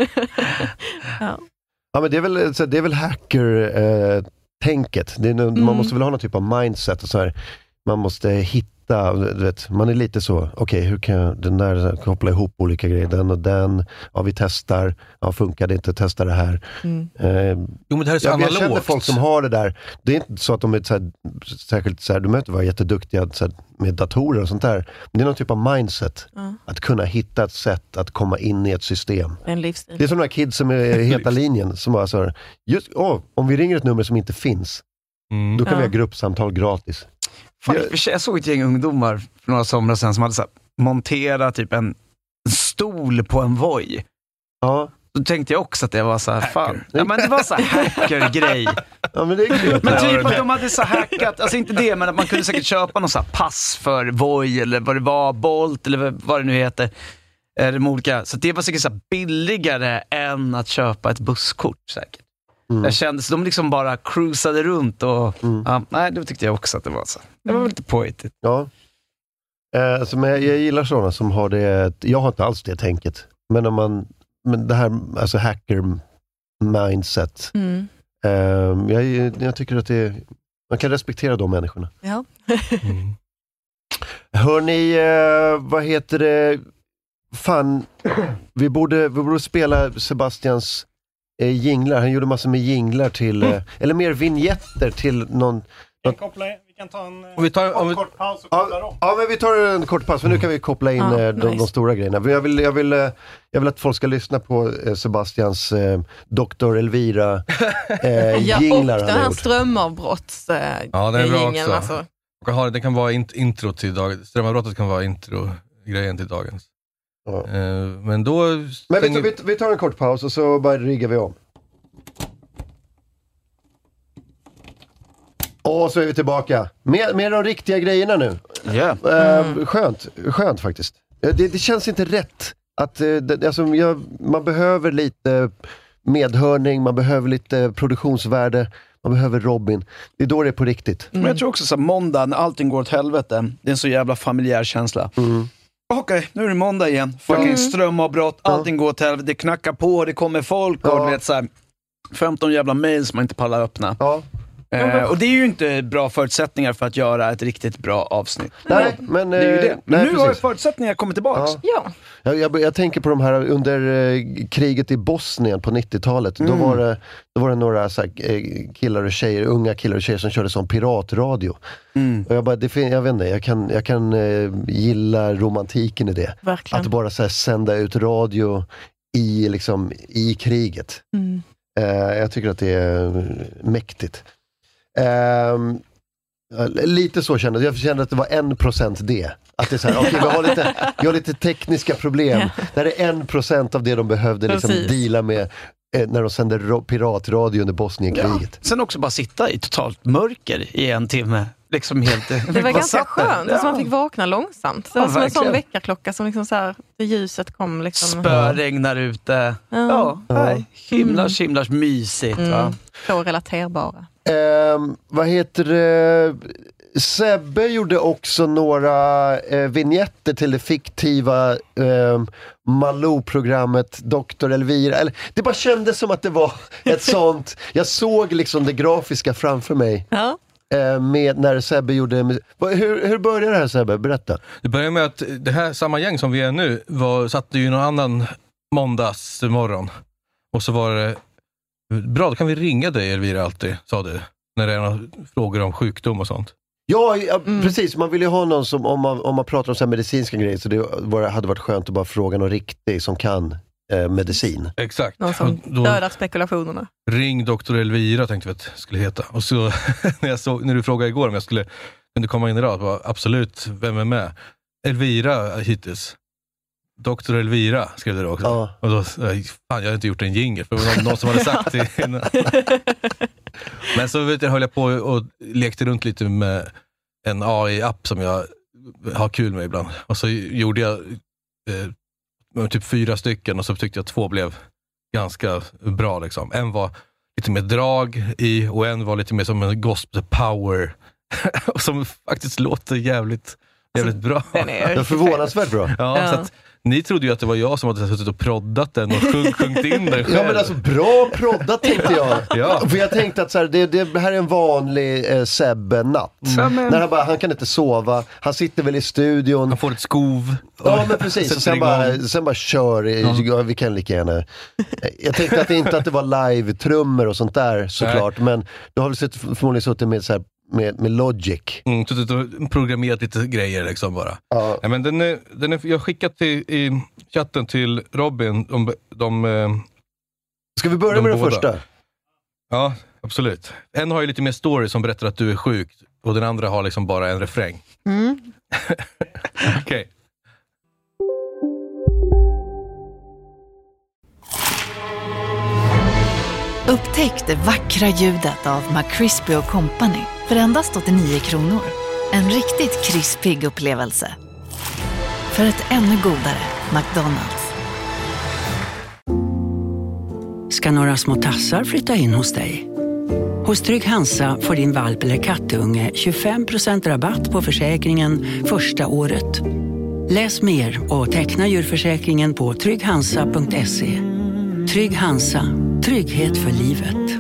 Ja, men det är väl hacker-tänket. Man måste väl ha någon typ av mindset och så här. Man måste hitta, du vet, man är lite så, okej, hur kan jag den där koppla ihop olika grejer, den och den, ja vi testar, ja funkar det inte, testa det här. Jo, men det här är så analogt. Jag känner folk som har det där, det är inte så att de är så här, särskilt så här, de inte vara jätteduktiga så här, med datorer och sånt där, men det är någon typ av mindset att kunna hitta ett sätt att komma in i ett system. En livsstil. Det är som de här kids som är heta linjen som bara så här, just, om vi ringer ett nummer som inte finns, då kan vi ha gruppsamtal gratis. Jag såg ett gäng ungdomar för några somrar sedan som hade så här, monterat typ en stol på en Voi. Ja. Då tänkte jag också att det var så här, fan. Ja, men det var så här hacker-grej. Ja, men det är kul. Men typ att de hade så hackat, alltså inte det, men att man kunde säkert köpa någon så här pass för Voi eller vad det var, Bolt eller vad det nu heter. De olika. Så det var säkert så här billigare än att köpa ett busskort säkert. Jag kände så de liksom bara cruisade runt och nej, då tyckte jag också att det var så. Det var lite poetiskt. Ja. Alltså, men jag gillar sådana som har det. Jag har inte alls det tänket. Men det här, alltså hacker mindset. Jag tycker att man kan respektera de människorna. Ja. Hörni, vad heter det? Fan, vi borde spela Sebastians jinglar. Han gjorde massor med jinglar till eller mer vignetter till någon. Vi kan ta en kort paus och koppla om. Ja, men vi tar en kort paus, för nu kan vi koppla in de stora grejerna. Jag vill att folk ska lyssna på Sebastians Dr. Elvira jinglar. Ja, och den här strömavbrotts ja, den är bra jingeln, också. Alltså. Det kan vara intro till dagen. Strömavbrottet kan vara intro-grejen till dagens. Ja. Men då... Men vi tar en kort paus och så bara riggar vi om. Och så är vi tillbaka. Med de riktiga grejerna nu. Yeah. Skönt faktiskt. Det känns inte rätt. Man behöver lite medhörning, man behöver lite produktionsvärde, man behöver Robin. Det är då det är på riktigt. Men jag tror också så måndag, när allting går åt helvete, det är en så jävla familjär känsla. Okej, nu är det måndag igen. Fucking strömavbrott, allting går åt helvete, det knackar på, det kommer folk och du vet så här 15 jävla mail som man inte pallar öppna. Ja. Och det är ju inte bra förutsättningar för att göra ett riktigt bra avsnitt. Nej, men det är ju det. Men nu precis. har förutsättningar kommit tillbaka. Ja. Jag tänker på de här under kriget i Bosnien på 90-talet. Då var det några så här, killar och tjejer, unga killar och tjejer som körde sån piratradio. Och jag vet inte, jag kan gilla romantiken i det. Verkligen. Att bara så här, sända ut radio i kriget. Jag tycker att det är mäktigt. Lite så kände jag. Kände att det var 1% det. Att det är så här, okej, vi har lite tekniska problem. Det är 1% av det de behövde deala med. när de sände piratradio under Bosnienkriget. Sen också bara sitta i totalt mörker i en timme. Liksom helt, det var ganska skönt, alltså man fick vakna långsamt. Det var som en sån väckarklocka som liksom så här, det ljuset kom liksom. Spöregnar ute. Himlars mysigt. Va? Så relaterbara. Vad heter det? Sebbe gjorde också några vignetter till det fiktiva Malou-programmet Dr. Elvira. Eller, det bara kändes som att det var ett sånt... Jag såg liksom det grafiska framför mig. Ja. Med när Sebbe gjorde... Hur började det här, Sebbe? Berätta. Det började med att det här samma gäng som vi är nu satt ju någon annan måndagsmorgon. Och så var det... Bra, då kan vi ringa dig, Elvira, alltid, sa du. När det är några frågor om sjukdom och sånt. Ja, precis. Man vill ju ha någon som, om man pratar om så här medicinska grejer, så det hade varit skönt att bara fråga någon riktig som kan medicin. Exakt. Någon som dödar spekulationerna. Ring Dr. Elvira, tänkte vi att det skulle heta. Och så när du frågade igår om jag kunde komma in idag, var absolut, vem är med? Elvira hittills. Dr. Elvira skrev det då också. Ja. Och då, fan, jag har inte gjort en jingle, för det var någon som hade sagt det innan. Men så höll jag på och lekte runt lite med en AI-app som jag har kul med ibland. Och så gjorde jag typ 4 stycken, och så tyckte jag 2 blev ganska bra liksom. En var lite mer drag i, och en var lite mer som en gospel power som faktiskt låter jävligt bra. Det är förvånansvärt bra. Ja. Så att ni trodde ju att det var jag som hade suttit och proddat den och sjungit in den själv. Ja, men alltså bra proddat, tänkte jag. Ja. För jag tänkte att så här, det här är en vanlig Sebbe-natt. När han kan inte sova. Han sitter väl i studion. Han får ett skov. Ja, men precis. Och sen bara kör. Ja, vi kan lika gärna. Jag tänkte att det var live-trummor och sånt där, såklart. Nej. Men du har väl förmodligen suttit med så här med Logic. Suttit och programmerat lite grejer liksom bara. Ja. Ja, men jag har skickat i chatten till Robin. Ska vi börja med den första? Ja, absolut. En har ju lite mer story som berättar att du är sjuk, och den andra har liksom bara en refräng. Okej. Upptäck det vackra ljudet av McCrispy & Company för endast 89 kronor. En riktigt krispig upplevelse. För ett ännu godare McDonald's. Ska några små tassar flytta in hos dig? Hos Trygg Hansa får din valp eller kattunge 25% rabatt på försäkringen första året. Läs mer och teckna djurförsäkringen på trygghansa.se. Trygg Hansa. Trygghet för livet.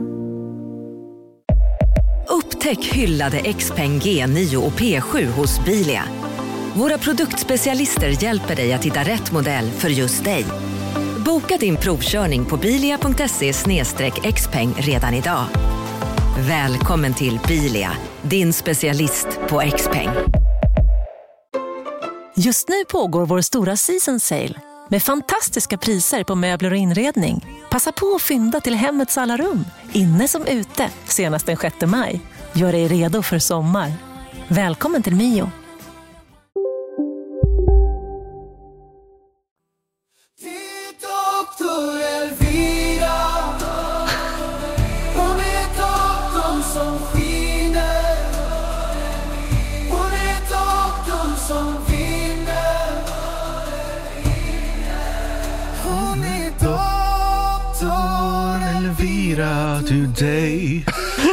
Upptäck hyllade XPeng G9 och P7 hos Bilia. Våra produktspecialister hjälper dig att hitta rätt modell för just dig. Boka din provkörning på bilia.se/xpeng redan idag. Välkommen till Bilia, din specialist på XPeng. Just nu pågår vår stora season sale med fantastiska priser på möbler och inredning. Passa på att fynda till hemmets alla rum, inne som ute, senast den 6 maj. Gör dig redo för sommar. Välkommen till Mio. Today.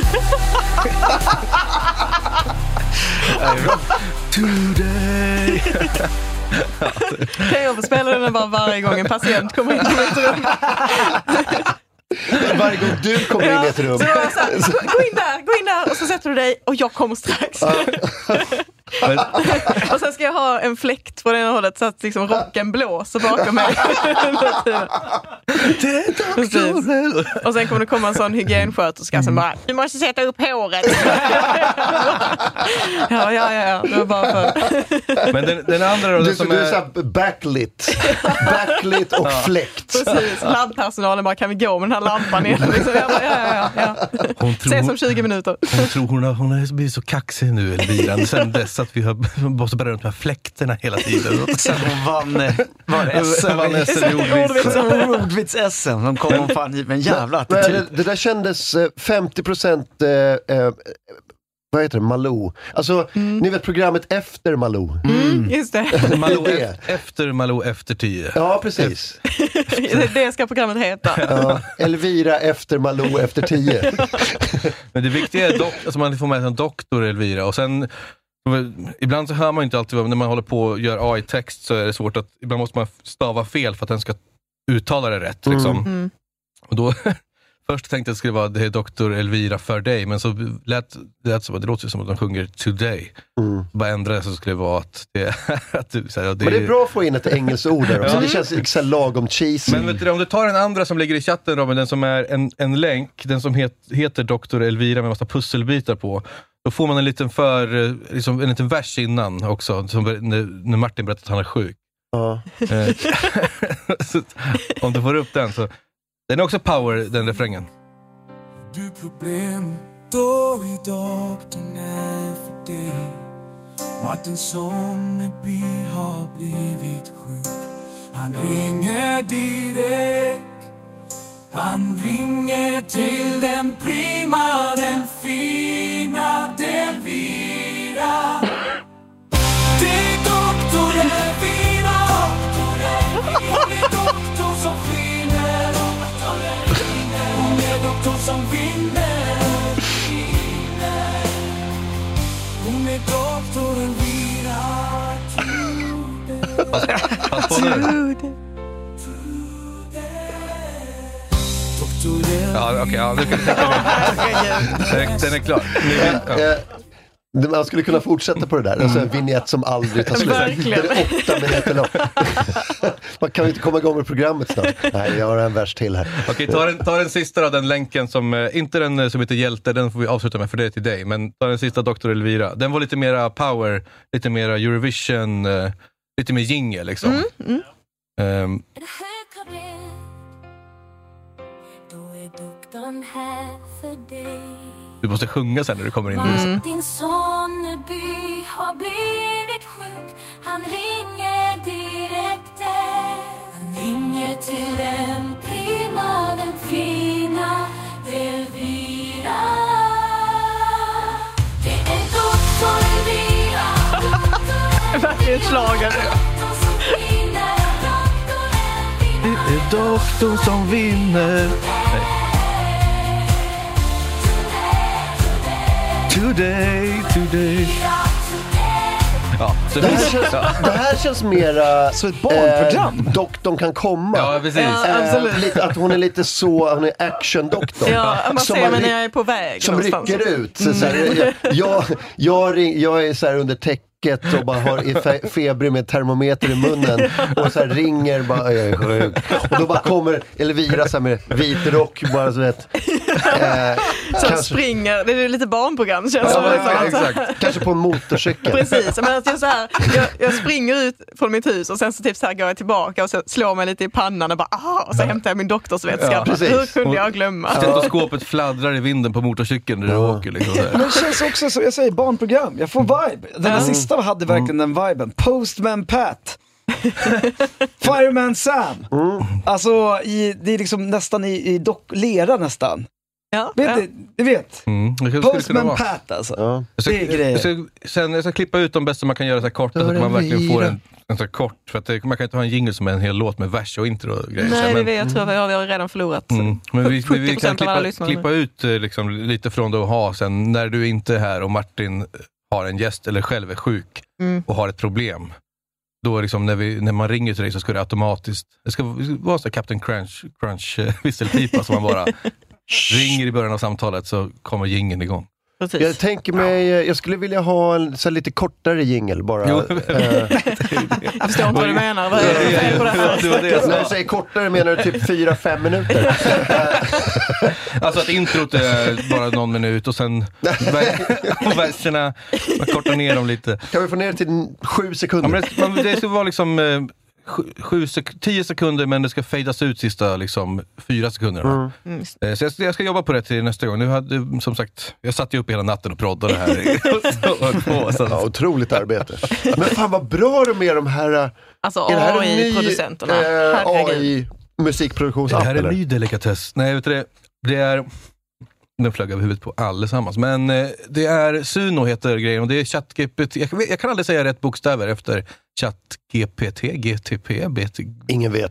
Today. Kan jag få spela den bara varje gång en patient kommer in i ett rum? Varje gång du kommer in i ett rum. Så så här, gå in där och så sätter du dig och jag kommer strax. Och sen ska jag ha en fläkt på det ena hållet så att liksom rocken blåser bakom mig. Och sen kommer det komma en sån hygiensköterska som bara, du måste sätta upp håret. Ja. Det var bara för. Men den andra då, du är så backlit och fläkt. Precis, laddpersonalen bara, kan vi gå med den här lampan igen? Liksom, ja. Ses om 20 minuter. Hon tror hon har blivit så kaxig nu, Elvira, sen dess att att vi måste bära runt de här fläkterna hela tiden. Sen hon vann SM. Ordvits-SM. De kom fan hit med en jävla attityd. Det där kändes 50% vad heter det? Malou. Alltså, ni vet programmet efter Malou. Just det. Malou efter Malou efter 10. Ja, precis. Det ska programmet heta. Ja, Elvira efter Malou efter 10. Men det viktiga är alltså man får med en doktor Elvira. Och sen, ibland så hör man inte alltid, när man håller på och gör AI-text så är det svårt att, ibland måste man stava fel för att den ska uttala det rätt. Liksom. Och då... Först tänkte jag att det skulle vara det är doktor Elvira för dig, men så lät det låter som att de sjunger today. Bara ändra så skulle det vara att det är... Men det är bra att få in ett engelskt ord där också. Det känns liksom lagom cheesy. Men vet du, om du tar den andra som ligger i chatten, Robin, den som är en länk, den som heter doktor Elvira med massa pusselbitar på, då får man en liten en liten vers innan också, som när Martin berättar att han är sjuk. Ja. Så, om du får upp den så... Den är också power, den refrängen. Du problem då i doktorn är för dig. Martin Sonneby har blivit sjuk. Han ringer direkt. Han ringer till den prima, den fina Elvira. Det är doktor Elvira. Hon är doktor som skiner. Hon är doktor som vinner. Hon är doktor Elvira. Ja, okej, ja, du kan tänka den är klar. Man skulle kunna fortsätta på det där. Alltså en vignett som aldrig tar slut. Det är 8 minuter långt. Man kan ju inte komma igång med programmet snart. Nej, jag har en vers till här. Okej, ta den sista då, den länken som, inte den som heter Hjälte, den får vi avsluta med för det är till dig. Men ta den sista, Dr. Elvira. Den var lite mera power, lite mera Eurovision, lite mer jingle liksom. Du måste sjunga sen när du kommer in. Martin Sonneby har blivit sjuk. Han ringer direkt. Han ringer till den prima, den fina Elvira. Det är doktor Elvira. Verkligen slagen. Det är doktor som vinner. Today. Ja, så det här känns mera så ett barnprogram. Doktorn kan komma. Ja, precis. Lite, att hon är lite så, hon är action-doktor. Ja, man ser mig när jag är på väg. Som någonstans. rycker ut. Så jag är så här under täcket och bara har feber med termometer i munnen och så här ringer bara, jag är sjuk. Och då bara kommer Elvira så här med vit rock bara så vet. Som springer, det är lite barnprogram känns som. Exakt. Kanske på en motorcykel. Precis, men att jag så här, jag springer ut från mitt hus och sen så typ så här går jag tillbaka och så slår mig lite i pannan och bara och så hämtar jag min doktorsvätska. Ja, hur kunde jag glömma? Stetoskopet fladdrar i vinden på motorcykeln när du åker liksom. Men det känns också så, jag säger barnprogram. Jag får vibe. Den sista hade verkligen den viben. Postman Pat. Fireman Sam. Alltså det är liksom nästan i lera nästan. Ja, du vet. Postman Pat alltså. Ja. Det är grejer. Jag ska klippa ut de bästa man kan göra så här kort så att man verkligen får en så här kort. För att man kan inte ha en jingle som är en hel låt med vers och intro och grejer. Nej, men, jag tror vi har redan förlorat. Men vi kan klippa ut liksom, lite från det och ha sen när du inte är här och Martin har en gäst eller själv är sjuk och har ett problem. Då liksom när man ringer till dig så ska det automatiskt, det ska vara så Captain Crunch visselpipa som man bara ringer i början av samtalet så kommer jingeln igång. Precis. Jag tänker mig, jag skulle vilja ha en så lite kortare jingle bara. Jag förstår inte vad du menar. Vad är det fel på det här? När jag säger kortare menar du typ 4-5 minuter. Alltså att introt är bara någon minut och sen och verserna, man kortar ner dem lite. Kan vi få ner till 7 sekunder? Ja, men det ska vara liksom 10 sekunder, men det ska fadas ut sista liksom 4 sekunder. Så jag ska jobba på det till nästa gång. Nu hade, som sagt, jag satt ju upp hela natten och proddade här. Ja, otroligt arbete. Men fan vad bra de är, de här... Alltså AI-producenterna. AI-musikproduktionsapp. Det här är en ny delikatess. Nej, vet du det är... Den flög över huvudet på allesammans. Men det är Suno heter grejen, och det är ChatGPT. Jag kan aldrig säga rätt bokstäver efter ChatGPT, GTP, BT. Ingen vet.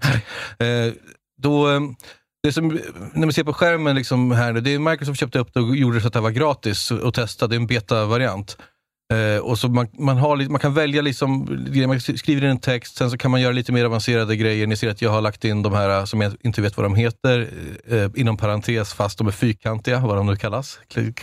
Det som, när man ser på skärmen liksom här, det är Microsoft köpte upp det och gjorde så att det var gratis och testa. Det är en beta-variant. Och så man kan välja liksom, man skriver in en text, sen så kan man göra lite mer avancerade grejer. Ni ser att jag har lagt in de här som jag inte vet vad de heter inom parentes, fast de är fyrkantiga, vad de nu kallas.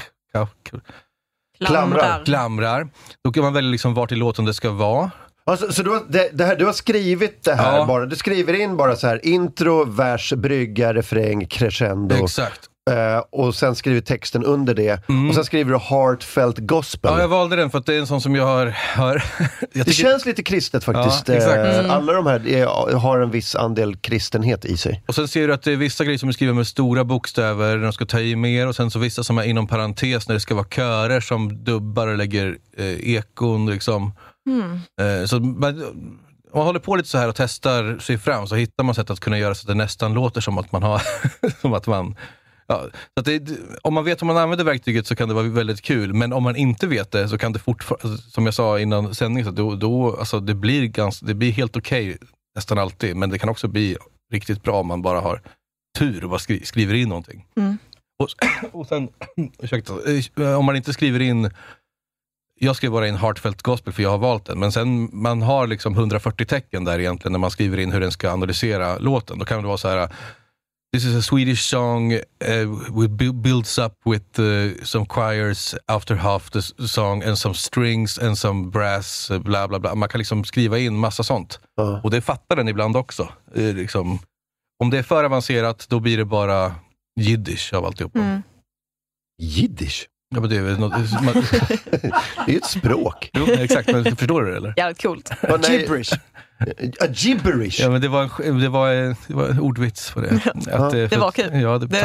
Klamrar. Då kan man välja liksom vart i låten det ska vara. Alltså, så du har skrivit det här bara. Du skriver in bara så här: intro, vers, brygga, refräng, crescendo. Exakt. Och sen skriver texten under det. Och sen skriver du heartfelt gospel. Ja, jag valde den för att det är en sån som jag har det känns lite kristet faktiskt. Alla de här har en viss andel kristenhet i sig. Och sen ser du att det är vissa grejer som är skrivna med stora bokstäver, de ska ta i mer, och sen så vissa som är inom parentes när det ska vara körer som dubbar och lägger ekon liksom. Så man håller på lite så här och testar sig fram, så hittar man sätt att kunna göra så att det nästan låter som att man har som att man så att om man vet hur man använder verktyget så kan det vara väldigt kul, men om man inte vet det så kan det fortfarande, som jag sa innan sändning, så då alltså det blir helt okej nästan alltid, men det kan också bli riktigt bra om man bara har tur och bara skriver in någonting. Och sen om man inte skriver in, jag skrev bara in heartfelt gospel för jag har valt den, men sen man har liksom 140 tecken där egentligen när man skriver in hur den ska analysera låten. Då kan det vara så här: this is a Swedish song, builds up with some choirs after half the song and some strings and some brass, bla bla bla. Man kan liksom skriva in massa sånt. Och det fattar den ibland också. Liksom, om det är för avancerat, då blir det bara jiddisch av alltihopa. Jiddisch? Ja, men det är väl något, det är ju ett språk. Jo, exakt, men förstår du det eller? Jävligt coolt. Gibberish. Gibberish. Ja, men det var en ordvits på det. Det var kul. Ja, det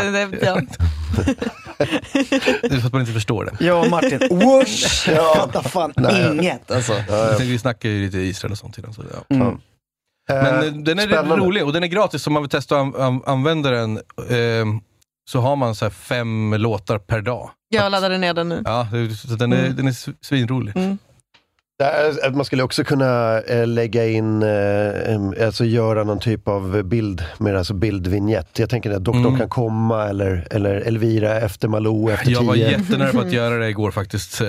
är för att man inte förstår det. Ja, Martin. Whoosh! Jag fattar fan inget. Alltså. Vi snackar ju lite Israel och sånt innan. Så, men den är rolig och den är gratis, om man vill testa att använda den. Så har man så här 5 låtar per dag. Jag laddade ner den nu. Ja, så den är svinrolig. Man skulle också kunna lägga in, alltså göra någon typ av bild med alltså bildvignett. Jag tänker att doktorn kan komma eller Elvira efter Malou efter 10. Jag var jättenära på att göra det igår faktiskt.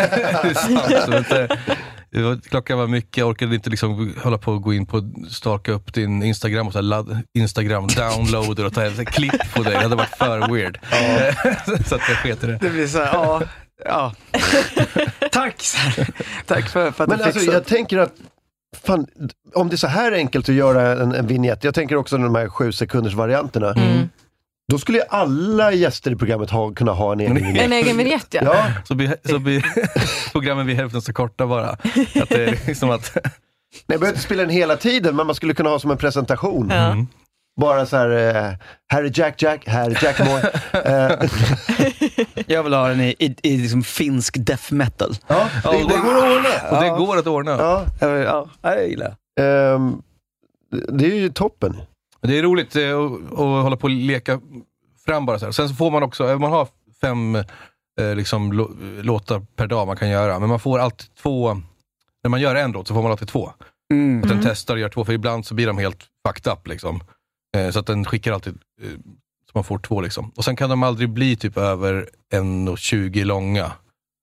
Klockan var mycket, jag orkade inte liksom hålla på att gå in på staka upp din Instagram och så här Instagram downloader och ta en klipp på dig. Det hade varit för weird. Så att jag sket i det. Det blir så här, ja. Tack för att men du alltså, jag tänker att fan, om det är så här enkelt att göra en vignett, jag tänker också de här 7 sekunders varianterna. Då skulle ju alla gäster i programmet kunna ha en egen vignett. En egen vignett, ja. Så blir programmen vid hälften så korta bara. Att det är liksom att... Nej, jag behöver inte spela den hela tiden, men man skulle kunna ha som en presentation. Bara så här, här är Jack, här är Jack Moore. Jag vill ha den i liksom finsk death metal. Ja, det går att ordna. Och det går att ordna. Ja, jag gillar. Det är ju toppen. Det är roligt att hålla på och leka fram bara så här. Sen så får man också, man har 5 liksom, låtar per dag man kan göra. Men man får alltid 2, när man gör en låt så får man alltid 2. Att den testar och gör 2, för ibland så blir de helt fucked up liksom. Så att den skickar alltid så man får 2 liksom. Och sen kan de aldrig bli typ över 1,20 långa.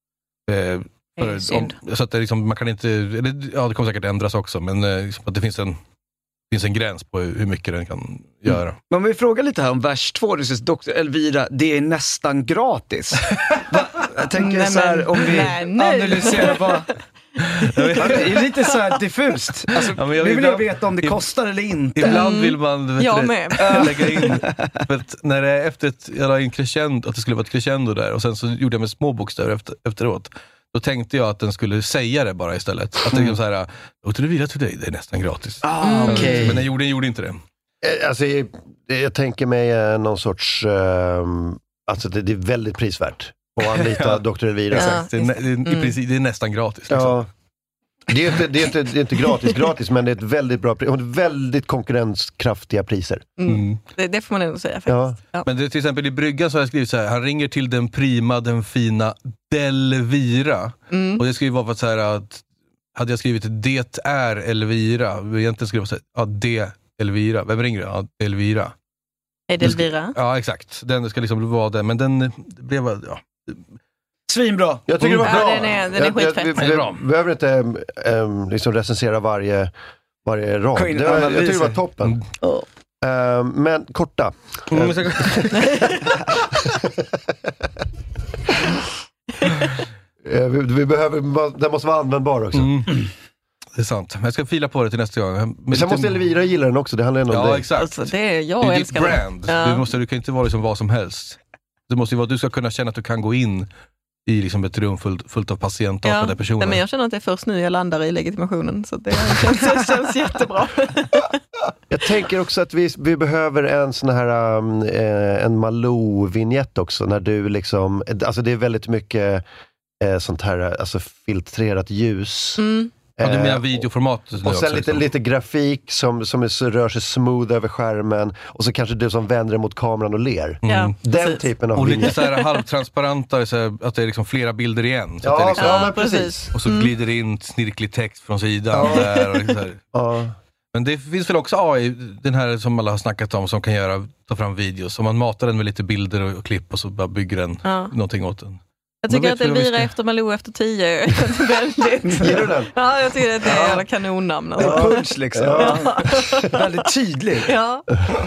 Så att det liksom, man kan inte, eller, det kommer säkert ändras också, men liksom, att det finns en gräns på hur mycket den kan göra. Men om vi frågar lite här om vers 2, det är Dr. Elvira, det är nästan gratis. Jag tänker så här, om vi analyserar bara... Det är lite så här diffust. Alltså, vi vill ju veta om det kostar eller inte. Ibland vill man lägga in. För att när det är efter jag la in crescendo, att det skulle vara ett crescendo där, och sen så gjorde jag med små bokstäver efteråt. Då tänkte jag att den skulle säga det bara istället. Att det är så här, Dr. Elvira Today, det är nästan gratis. Okay. Men den gjorde inte det. Alltså, jag tänker mig någon sorts... alltså det är väldigt prisvärt att anlita Dr. Elvira. Exakt. I princip, det är nästan gratis. Liksom. Ja. Det är inte gratis, men det är ett väldigt bra pris. väldigt konkurrenskraftiga priser. Det får man ändå säga faktiskt. Ja. Men det, till exempel i bryggan så har jag skrivit så här: han ringer till den prima, den fina Delvira. Och det skulle ju vara för att så här att hade jag skrivit det är Elvira, egentligen skulle jag säga det Elvira. Vem ringer det? Ja, Elvira. Är det Elvira? Ja, exakt. Den ska liksom vara den, men den blev svinbra. Jag tycker det var bra. Ja, den är skitfett. Vi behöver inte liksom recensera varje rad. Jag tycker det var toppen. Men korta. Vi behöver, den måste vara användbar också. Det är sant. Jag ska fila på det till nästa gång. Men sen måste Elvira gilla den också. Det handlar ändå om dig. Exakt. Alltså, jag älskar brand. Du kan inte vara liksom vad som helst. Det måste ju vara, du ska kunna känna att du kan gå in i liksom ett rum fullt av patientdatade personer. Men jag känner att det är först nu jag landar i legitimationen, så det känns jättebra. Jag tänker också att vi behöver en sån här en Malou-vignett också, när du liksom, alltså det är väldigt mycket sånt här, alltså filtrerat ljus. Ja, du menar videoformat. Och sen lite grafik som rör sig smooth över skärmen. Och så kanske du som vänder mot kameran och ler. Den typen av och lite så här halvtransparenta, så här, att det är liksom flera bilder igen. Så att det är liksom, men precis. Och så glider det in snirklig text från sidan. Där och så här. Men det finns väl också AI, den här som alla har snackat om, som kan ta fram videos. Om man matar den med lite bilder och klipp och så bara bygger den någonting åt den. Jag tycker att Elvira efter Malou efter 10 är väldigt... Gillar du den? Ja, jag tycker att det är jävla kanonnamn. Alltså. Det är punch liksom. Väldigt tydlig. Ja.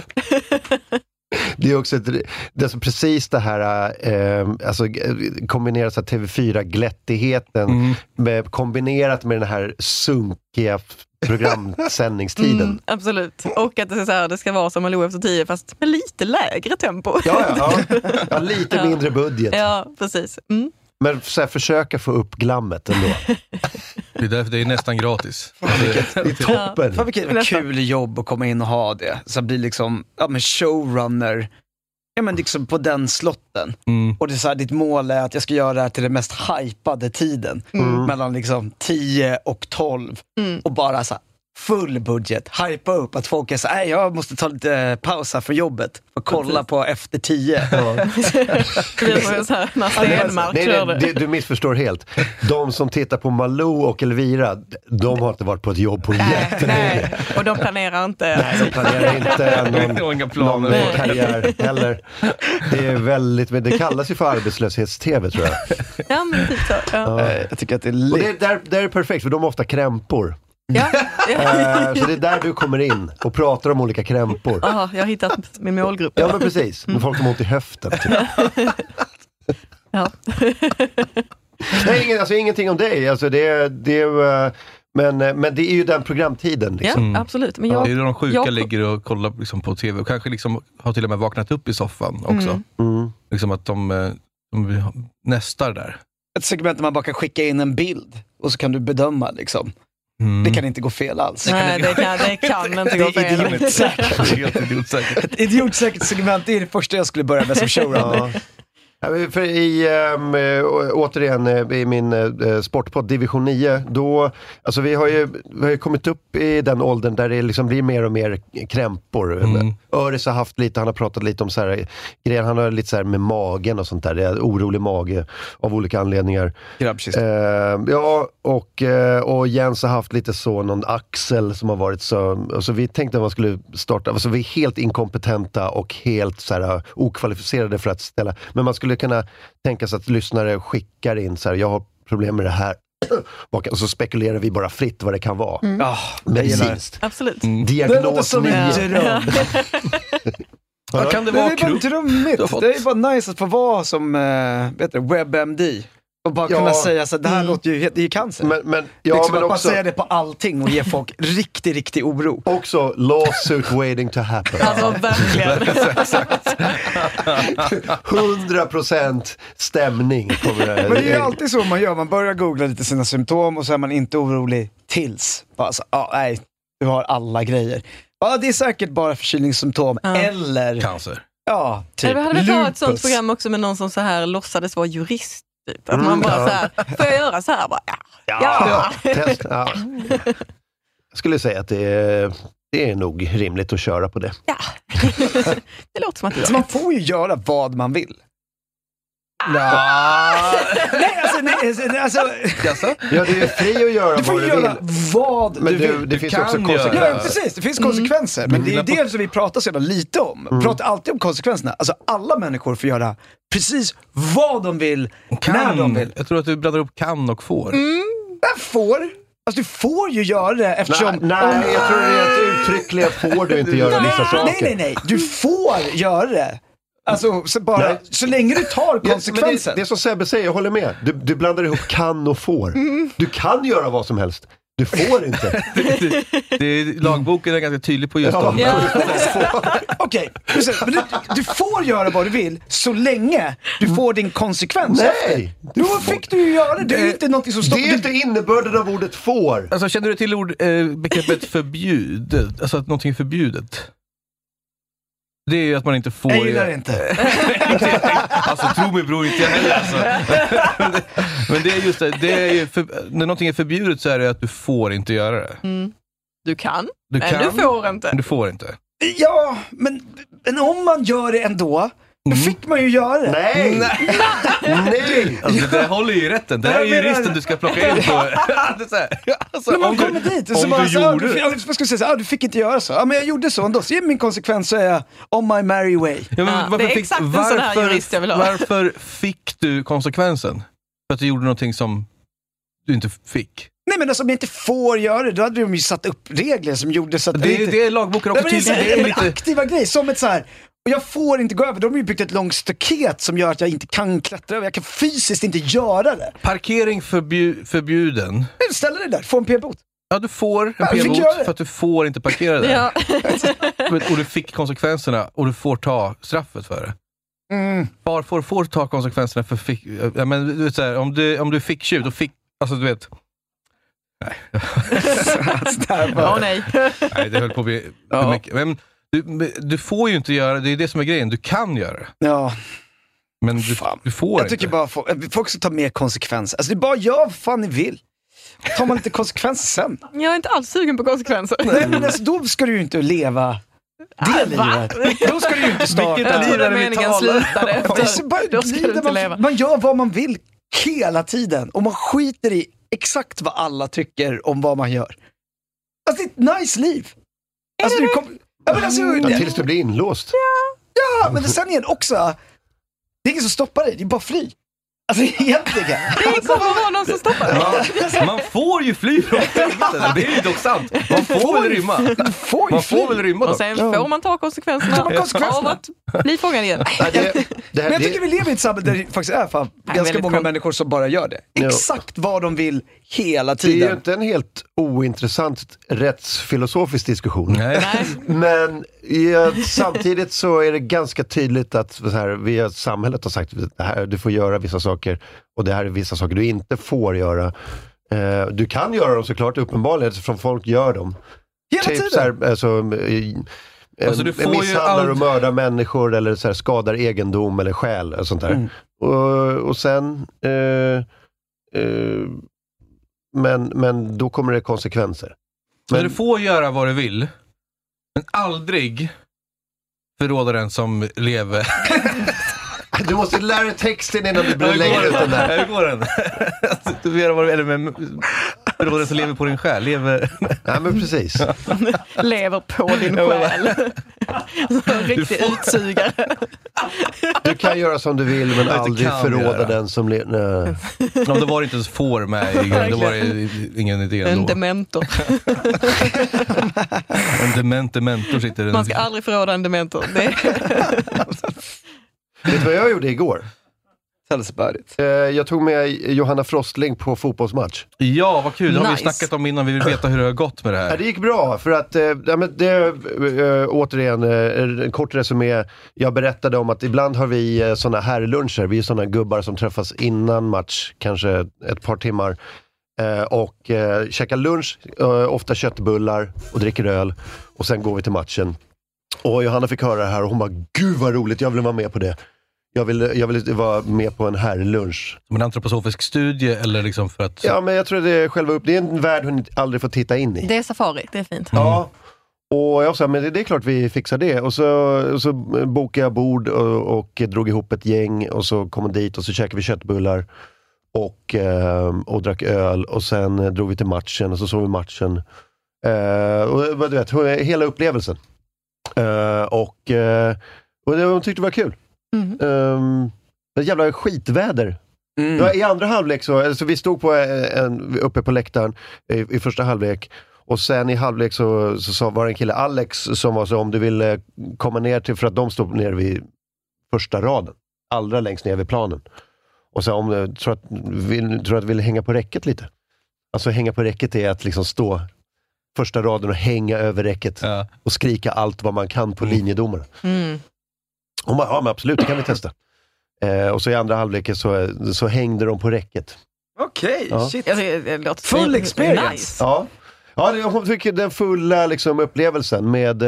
Det är också det är precis det här alltså kombinerat så TV4-glättigheten kombinerat med den här sunkiga programsändningstiden. Absolut. Och att det ska vara som Malou efter 10 fast med lite lägre tempo. Ja, lite mindre budget. Ja, precis. Men så här, försöka få upp glammet ändå. Det är därför det är nästan gratis. Det är toppen. Fan vilket kul jobb att komma in och ha det. Så blir liksom med showrunner. Ja, men liksom på den slotten. Och det är så här, ditt mål är att jag ska göra det här till den mest hypade tiden. Mellan liksom 10 och 12. Och bara så här, full budget, hypa upp att folk är så här, jag måste ta lite paus här från jobbet och kolla på efter 10. Det är så här, nej, du missförstår helt. De som tittar på Malou och Elvira, de har inte varit på ett jobb på jättelänge. Och de planerar inte. Nej, de planerar inte någon karriär heller. Det är väldigt, men det kallas ju för arbetslöshets-tv, tror jag. Ja, men typ så. Jag tycker att det är och det är perfekt, för de har ofta krämpor. Ja. Så det är där du kommer in och pratar om olika krämpor. Jag har hittat min målgrupp. Ja, men precis. Med folk som har ont i höften. Typ. Nej, ingenting om dig. Alltså, men det är ju den programtiden. Liksom. Ja, absolut. Men det är de sjuka ligger och kollar liksom på tv och kanske liksom har till och med vaknat upp i soffan också. Liksom att de nästar där. Ett segment där man bara kan skicka in en bild och så kan du bedöma liksom. Det kan inte gå fel alls. Nej, det kan inte gå fel. Ett idiotsäkert segment, det är det första jag skulle börja med som showrunner. För återigen i min sportpodd Division 9, då, alltså vi har ju kommit upp i den åldern där det liksom blir mer och mer krämpor. Öris har haft lite, han har pratat lite om så här grejer, han har lite så här med magen och sånt där, det är orolig mage av olika anledningar. Ja, och Jens har haft lite så, någon axel som har varit så, alltså vi tänkte att man skulle starta, alltså vi är helt inkompetenta och helt så här okvalificerade för att ställa, men man skulle kunna tänka sig att lyssnare skickar in så här, jag har problem med det här, och så spekulerar vi bara fritt vad det kan vara. Medicinskt. Absolut. Diagnos 9. Vad kan det vara? Det är bara drömmigt. Det är bara nice att få vara som WebMD Och bara kunna säga så det här låter ju, det är ju cancer. Men liksom men att också, bara säga det på allting och ge folk riktig oro. Också lawsuit waiting to happen. Alltså verkligen. 100% stämning kommer det. Men det är ju alltid så man gör. Man börjar googla lite sina symptom och så är man inte orolig tills. Bara så, nej, du har alla grejer. Ja, det är säkert bara förkylningssymptom eller cancer. Ja, typ vi hade väl ta ett sånt program också med någon som så här låtsades vara jurist. Typ. Att man bara så här, får jag göra så här? Bara, Test, Jag skulle säga att det är nog rimligt att köra på det. Ja, det låter som att det så man får ju göra vad man vill. Nej, alltså... Ja, det är fri att göra vad du vill. Vad men du vill. Det finns också konsekvenser. Ja, precis. Det finns konsekvenser. Men det är det som vi pratar så lite om. Vi pratar alltid om konsekvenserna. Alltså alla människor får göra precis vad de vill, när de vill. Jag tror att du blandar upp kan och får. Får? Alltså du får ju göra det eftersom... Nej, jag tror det är ett uttryckliga får du inte göra vissa saker. Nej. Du får göra det. Alltså, så länge du tar konsekvensen. Det är som Sebbe säger, jag håller med. Du blandar ihop kan och får. Du kan göra vad som helst. Du får inte. Lagboken är ganska tydlig på just dem. Okej, men du får göra vad du vill så länge du får din konsekvens. Nej! Då fick du ju göra det. Det är inte någonting som det är inte innebörden av ordet får. Alltså, känner du till begreppet förbjudet? Alltså att någonting är förbjudet? Det är ju att man inte får... Jag gillar det inte. Alltså, tro mig bror, inte jag heller. Alltså. Men det är just det är ju när någonting är förbjudet så är det att du får inte göra det. Du kan, men du får inte. Ja, men om man gör det ändå, då fick man ju göra det. Nej! Alltså, det håller ju i rätten. Det här är juristen du ska plocka in på. Alltså, när man kommer dit och så bara du fick inte göra så. Ja, men jag gjorde så ändå. Så är min konsekvens så är jag on my merry way. Ja, men det är exakt en sån här jurist jag vill ha. Varför fick du konsekvensen? För att du gjorde någonting som du inte fick? Nej, men alltså om jag inte får göra det, då hade de ju satt upp regler som gjorde så att... Det är lagboken också tydligt. Det är en aktiva grej, som ett så här... Och jag får inte gå över. De har ju byggt ett långt staket som gör att jag inte kan klättra över. Jag kan fysiskt inte göra det. Parkering förbjuden. Ställ dig där, få en p-bot. Ja, du får en p-bot för att du får inte parkera där. Ja. Och du fick konsekvenserna och du får ta straffet för det. Varför får ta konsekvenserna för ja, men du vet så här, om du fick tjuv, då fick... Alltså du vet... Nej. Nej. Nej, det höll på att bli mycket. Men du får ju inte göra, det är det som är grejen, du kan göra det. Ja. Men du får jag tycker bara folk ska ta mer konsekvenser. Alltså det är bara gör vad fan ni vill. Tar man inte konsekvenser sen? Jag är inte alls sugen på konsekvenser. Nej, men alltså, då ska du ju inte leva det livet. Då ska du ju inte starta. Vilket liv är det meningen slutar efter? Då ska du inte leva. Man gör vad man vill hela tiden. Och man skiter i exakt vad alla tycker om vad man gör. Alltså det är ett nice liv. Alltså, tills du blir inlåst. Ja, men sen igen också. Det är ingen som stoppar dig, det är bara fly. Alltså egentligen. Det kommer att vara någon som stoppar dig. Man får ju fly från helvete. Det är ju dock sant. Man får väl rymma. Man får väl rymma. Och sen får man ta konsekvenserna av att bli fångad igen. Men jag tycker vi lever i ett samhälle där det faktiskt är ganska många människor som bara gör det. Exakt vad de vill hela tiden. Det är ju inte en helt ointressant rättsfilosofisk diskussion. Nej. Men samtidigt så är det ganska tydligt att så här, vi samhället har sagt att du får göra vissa saker och det här är vissa saker du inte får göra. Du kan göra dem såklart uppenbarligen eftersom folk gör dem. Hela tiden. Så här, alltså du får misshandlar och mördar människor eller så här, skadar egendom eller själ och sånt där. Och sen men då kommer det konsekvenser. Men du får göra vad du vill, men aldrig förråda den som lever. Du måste lära dig texten innan du börjar lägga ut den där. Hur går den? Du vet vad du med förråda den som lever på din själ. Nej, men precis. Lever på din själ. Riktig utsugare. Du kan göra som du vill, men aldrig förråda den som lever. Om det var inte ens får med, då var det ingen idé ändå. En dementor. En dementor sitter. Man ska aldrig förråda en dementor. Vet du vad jag gjorde igår? Hälsobärdigt. Jag tog med Johanna Frostling på fotbollsmatch. Ja, vad kul. Det har vi snackat om innan. Vi vill veta hur det har gått med det här. Ja, det gick bra, för att återigen, en kort resumé. Jag berättade om att ibland har vi såna herrluncher. Vi är såna gubbar som träffas innan match, kanske ett par timmar. Och käkar lunch, ofta köttbullar och dricker öl. Och sen går vi till matchen. Och Johanna fick höra det här och hon bara, gud vad roligt, jag vill vara med på det. Jag vill vara med på en herrlunch. Som en antroposofisk studie eller liksom för att... Ja, men jag tror det är själva det är en värld hon aldrig får titta in i. Det är safari, det är fint. Ja, och jag sa, men det är klart vi fixar det. Och så bokade jag bord och drog ihop ett gäng och så kom hon dit och så käkade vi köttbullar och drack öl och sen drog vi till matchen och så såg vi matchen. Och du vet, hela upplevelsen. Och hon tyckte det var kul. Ett jävla skitväder. I andra halvlek så vi stod på uppe på läktaren i första halvlek och sen i halvlek så var det en kille, Alex, som var så, om du vill komma ner till, för att de stod ner vid första raden, allra längst ner vid planen, och så om du tror att du vill hänga på räcket lite. Alltså hänga på räcket är att liksom stå första raden och hänga över räcket och skrika allt vad man kan på linjedomare. Och man, ja men absolut, det kan vi testa. Och så i andra halvleken så hängde de på räcket. Okej, shit. Det låter full experience. Nice. Ja, hon fick den fulla liksom, upplevelsen med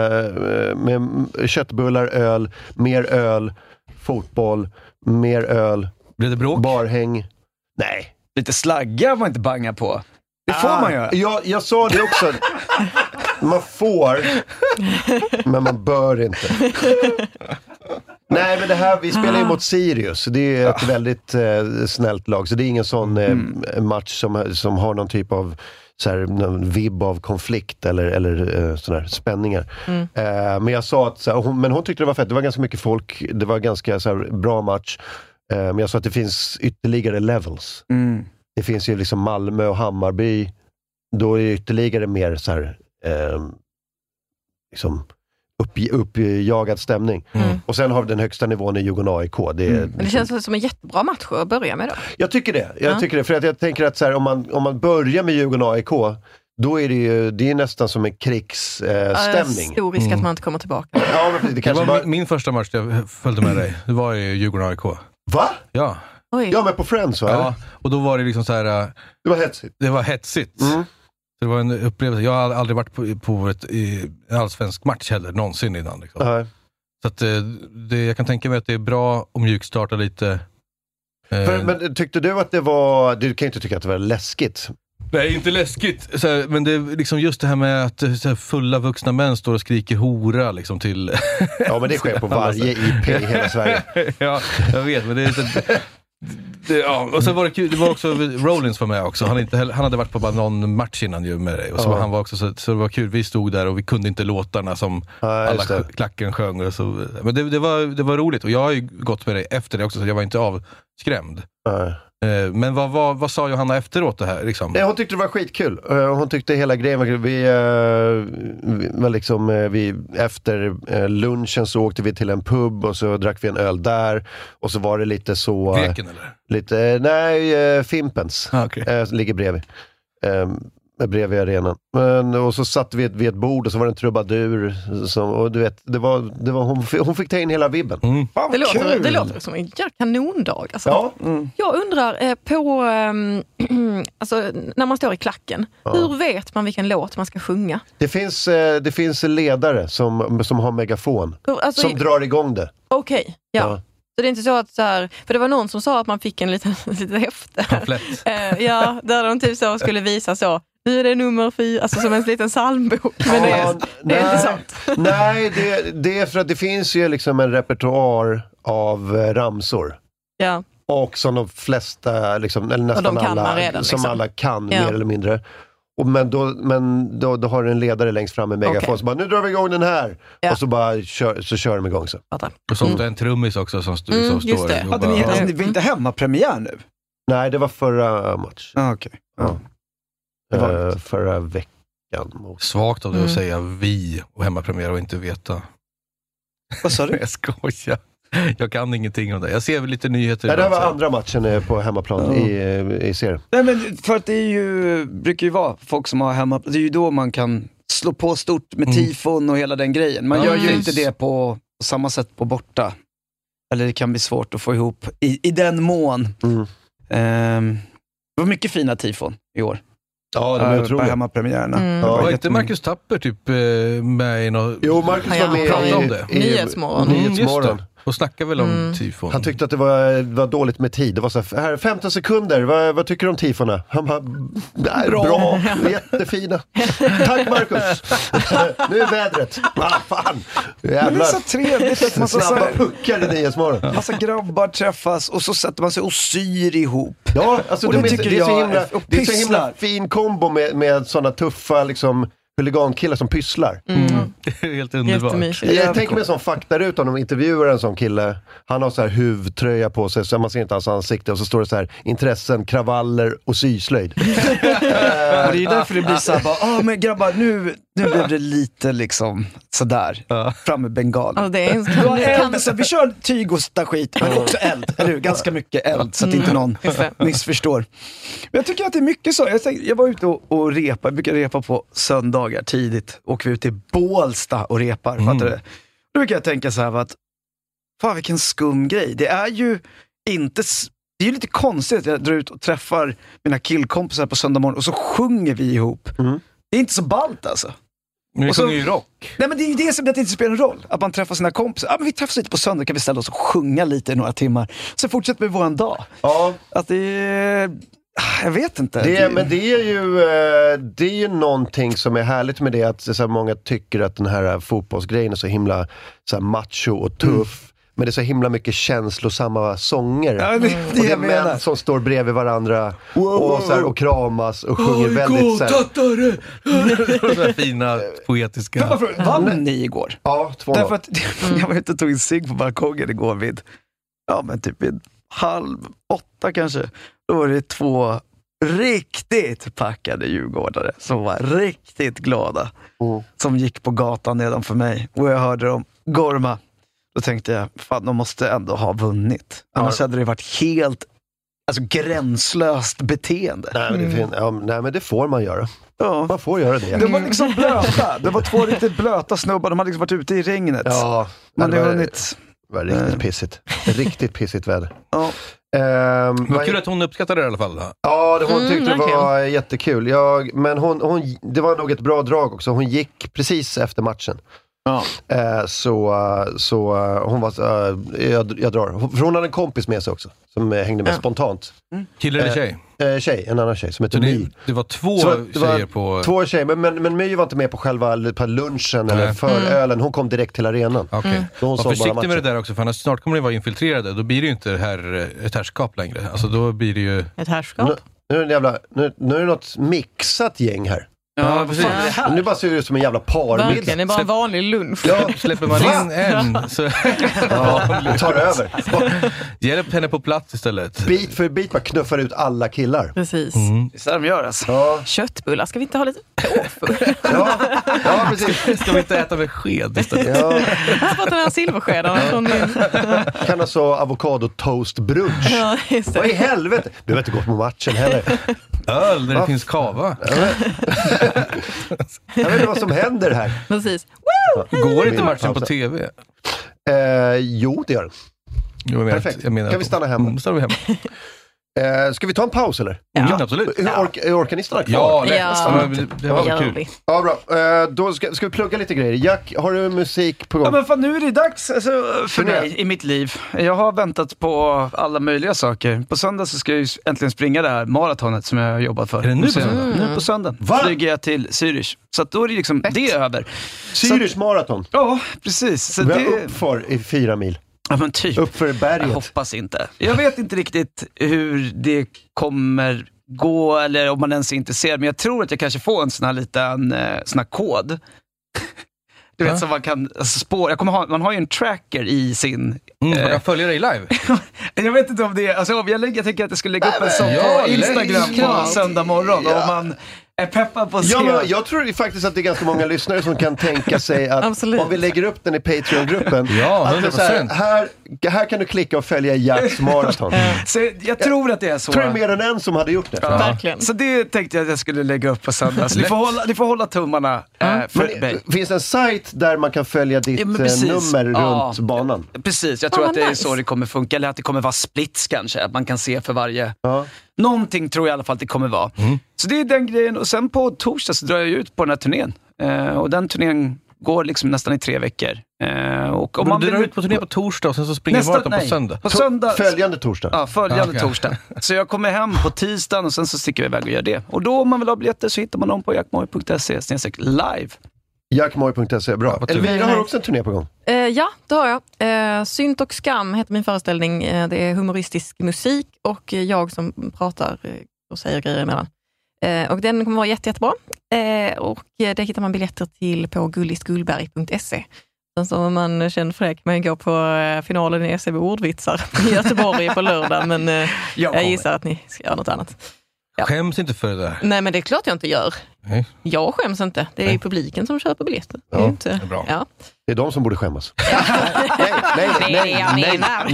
köttbullar, öl, mer öl, fotboll, mer öl. Blev det bråk? Barhäng. Nej. Lite slagga var inte banga på. Det får man göra. Jag sa det också. Man får, men man bör inte. Nej, men det här, vi spelar ju mot Sirius. Det är ett väldigt snällt lag. Så det är ingen sån match som har någon typ av så här, någon vibb av konflikt eller sån här spänningar. Men jag sa att så här, men hon tyckte det var fett. Det var ganska mycket folk. Det var ganska så här, bra match. Men jag sa att det finns ytterligare levels. Det finns ju liksom Malmö och Hammarby. Då är det ytterligare mer så här liksom uppjagad stämning. Och sen har vi den högsta nivån i Djurgården AIK. Men det känns som en jättebra match att börja med då. Jag tycker det. För att jag tänker att så här, om man börjar med Djurgården AIK, då är det är nästan som en krigsstämning. Stor risk att man inte kommer tillbaka. Ja, det var min första match jag följde med dig. Det var ju Djurgården AIK. Va? Ja. Oj. Ja, men på Friends, va? Ja, och då var det liksom så här... Det var hetsigt. Det var en upplevelse. Jag har aldrig varit på en allsvensk match heller, någonsin innan. Liksom. Så att jag kan tänka mig att det är bra att mjukstarta lite. Men tyckte du att det var... Du kan inte tycka att det var läskigt. Nej, inte läskigt. Så här, men det är liksom just det här med att så här, fulla vuxna män står och skriker hora liksom till... Ja, men det sker på varje IP i hela Sverige. Ja, jag vet, men det är så... och så var det kul, det var också Rollins var med också. Han hade varit på bara någon match innan ju med dig. Och så han var också så det var kul, vi stod där och vi kunde inte låtarna som alla klacken sjöng och så. Men det var roligt och jag har ju gått med dig efter det också så jag var inte avskrämd. Men vad sa Johanna efteråt det här liksom? Nej, hon tyckte det var skitkul. Hon tyckte hela grejen var kul. Vi efter lunchen så åkte vi till en pub och så drack vi en öl där och så var det lite så... Greken eller? Fimpens. Okay. Ligger bredvid arenan. Och så satt vi vid ett bord och så var det en trubadur och du vet, det var hon fick ta in hela vibben. Det låter som en kanondag alltså. Jag undrar på alltså, när man står i klacken, hur vet man vilken låt man ska sjunga? Det finns ledare som har megafon som drar igång det. Okej. Så det är inte så att så här, för det var någon som sa att man fick en liten häfte. Där de typ så skulle visa så. Nu är det nummer 4, alltså som en liten psalmbok. Men det är inte sant. Nej, det är för att det finns ju liksom en repertoar av ramsor. Ja. Och som de flesta, liksom, eller nästan alla, redan, som liksom. alla kan mer eller mindre. Men då har du en ledare längst fram med megafon. Så bara, nu drar vi igång den här. Och så bara kör de igång så. Och så en trummis också som står. Just det. Ni var inte hemmapremiär nu? Nej, det var förra match. Okej. Förra veckan. Svagt av det att säga vi och hemmapremiär och inte veta. Vad sa du? Jag skojar. Jag kan ingenting om det. Jag ser väl lite nyheter. Ja, det var andra matchen på hemmaplan i serien. Nej, men för att det är ju, brukar ju vara folk som har hemma. Det är ju då man kan slå på stort med tifon och hela den grejen. Man gör ju inte det på samma sätt på borta. Eller det kan bli svårt att få ihop i den mån. Det var mycket fina tifon i år. Ja, det var otroligt. På hemmapremiärerna. Var inte Marcus Tapper typ med i något... Jo, Marcus var med i Nyhetsmorgon. Och snackade väl om tifon. Han tyckte att det var dåligt med tid. Det var så här 15 sekunder, vad tycker du om tifona? Han bara, bra, jättefina. Tack Marcus. Nu är vädret. Fan. Jävlar. Men det är så trevligt att man så snabba puckar i Nyhetsmorgon. Massa grabbar träffas och så sätter man sig och syr ihop. Ja, alltså och det tycker det är så himla pysslar. fin kombo med sådana tuffa liksom huligankillar som pysslar. Helt underbart. Jag tänker mig som faktaruta om de intervjuar en sån kille. Han har så här huvtröja på sig så man ser inte hans ansikte och så står det så här intressen, kravaller och syslöjd. Och det är ju därför det blir så här men grabbar, nu blev det lite liksom sådär, fram med bengal. Vi kör tyg och skit, men också eld, eller hur? Ganska mycket eld, så att inte någon missförstår. Men jag tycker att det är mycket så. Jag var ute och repa, jag brukar repa på söndagar tidigt, åker vi ut till Bålsta och repar, fattar du? Då brukar jag tänka så här att fan vilken skum grej. Det är ju inte... Det är ju lite konstigt att jag drar ut och träffar mina killkompisar på söndag morgon och så sjunger vi ihop. Det är inte så ballt alltså. Men vi sjunger ju rock. Nej, men det är ju det som inte spelar en roll. Att man träffar sina kompisar. Men vi träffas lite på söndag, kan vi ställa oss och sjunga lite i några timmar. Så fortsätter vi våran dag. Ja. Att det är... Jag vet inte. Men det är ju någonting som är härligt med det. Att så här, många tycker att den här fotbollsgrejen är så himla så här, macho och tuff. Men det är så himla mycket känslosamma sånger. Ja, det är män som står bredvid varandra och kramas och sjunger väldigt så här. De fina poetiska. Vann ni igår? Ja, 2-0. Därför att jag var ute och tog en cigg på balkongen igår vid 7:30 kanske. Då var det 2 riktigt packade djurgårdare som var riktigt glada. Som gick på gatan nedanför mig. Och jag hörde dem gorma. Då tänkte jag, fan, de måste ändå ha vunnit. Annars hade det varit helt gränslöst beteende. Nej, men det får man göra. Ja. Man får göra det. De var liksom blöta. Det var 2 riktigt blöta snubbar. De hade liksom varit ute i regnet. Ja, man hade hunnit... Det var riktigt pissigt. Riktigt pissigt väder. Ja. Vad kul att hon uppskattade det i alla fall. Då. Ja, hon tyckte det var jättekul. Men hon, det var nog ett bra drag också. Hon gick precis efter matchen. Ja. Så hon var jag drar. För hon hade en kompis med sig också som hängde med spontant. Kille eller tjej? Tjej, en annan tjej som heter My. Det var 2 tjejer på... 2 tjejer, men My var inte med på själva på lunchen eller för ölen. Hon kom direkt till arenan. Var försiktig med det där också, för annars snart kommer det vara infiltrerade. Då blir det ju inte ett härskap längre. Alltså då blir det ju... Ett härskap? Nu är det något mixat gäng här. Ja, precis. Nu bara ser det ut som en jävla parmiddag. Verkligen, det är bara en vanlig lunch. Ja, släpper man in en så tar över. Hjälp henne på plats istället. Bit för bit bara knuffar ut alla killar. Precis. Det är så de gör alltså. Köttbullar, ska vi inte ha lite tofu? Ja, precis. Ska vi inte äta med sked istället? Jag har fått den här silverskedan från din... Kan alltså avokado toast brunch. Ja, just det. Vad i helvete? Du har inte gått på matchen heller. Öl där det finns kava. Jag vet inte vad som händer här. Precis. Går inte matchen på tv? Jo, det gör den. Jo, perfekt. Kan vi stanna hemma? Stannar vi hemma. Ska vi ta en paus eller? Ja, absolut. Orkar ni stanna kvar? Ja, det var kul. Ja, bra. Då ska vi plugga lite grejer. Jack, har du musik på gång? Ja, men fan, nu är det dags för mig i mitt liv. Jag har väntat på alla möjliga saker. På söndag så ska jag ju äntligen springa det här maratonet som jag har jobbat för. Är det nu på söndag? Nu på söndag. Flyger jag till Zürich. Så att då är det liksom det över. Zürich maraton? Ja, precis. Så vi är upp för i 4 mil. Ja, men typ. Upp för berget. Jag hoppas inte. Jag vet inte riktigt hur det kommer gå eller om man ens är intresserad. Men jag tror att jag kanske får en sån här liten sån här kod. Du vet, så man kan spåra. Man har ju en tracker i sin... Man kan följa dig live. Jag vet inte om det är... Alltså, jag tänker att jag skulle lägga upp en sån på Instagram på söndag morgon. Och man är peppad på att se. Ja, men jag tror faktiskt att det är ganska många lyssnare som kan tänka sig att om vi lägger upp den i Patreon-gruppen, ja, att det här kan du klicka och följa Jacks maraton. Så jag tror att det är så. Jag tror det är mer än en som hade gjort det. Ja. Verkligen. Så det tänkte jag att jag skulle lägga upp på söndag. Så ni får hålla tummarna för mig. Finns det en sajt där man kan följa ditt nummer runt banan? Precis, jag tror att det är så det kommer funka. Eller att det kommer vara splits kanske. Att man kan se för varje... Någonting tror jag i alla fall att det kommer vara. Så det är den grejen. Och sen på torsdag så drar jag ut på den här turnén. Och den turnén går liksom nästan i 3 veckor. Och om man drar ut på turné på torsdag och sen så springer maraton på söndag? På söndag. Följande torsdag? Ja, följande torsdag. Så jag kommer hem på tisdagen och sen så sticker vi iväg och gör det. Och då om man vill ha biljetter så hittar man dem på jackmoy.se/live. Jackmoy.se, bra. Elvira har också en turné på gång. Ja, det har jag. Synt och skam heter min föreställning. Det är humoristisk musik och jag som pratar och säger grejer emellan. Och den kommer vara jättebra. Och det hittar man biljetter till på gullisgullberg.se. Så om man känner fräck man gå på finalen i SEB ordvitsar i Göteborg på lördag. Men jag gissar att ni ska göra något annat. Ja. Skäms inte för det där? Nej, men det är klart jag inte gör. Nej. Jag skäms inte. Det är ju publiken som köper biljetter. Ja, det är inte, det är bra. Ja. Det är de som borde skämmas. Nej, det är det jag menar.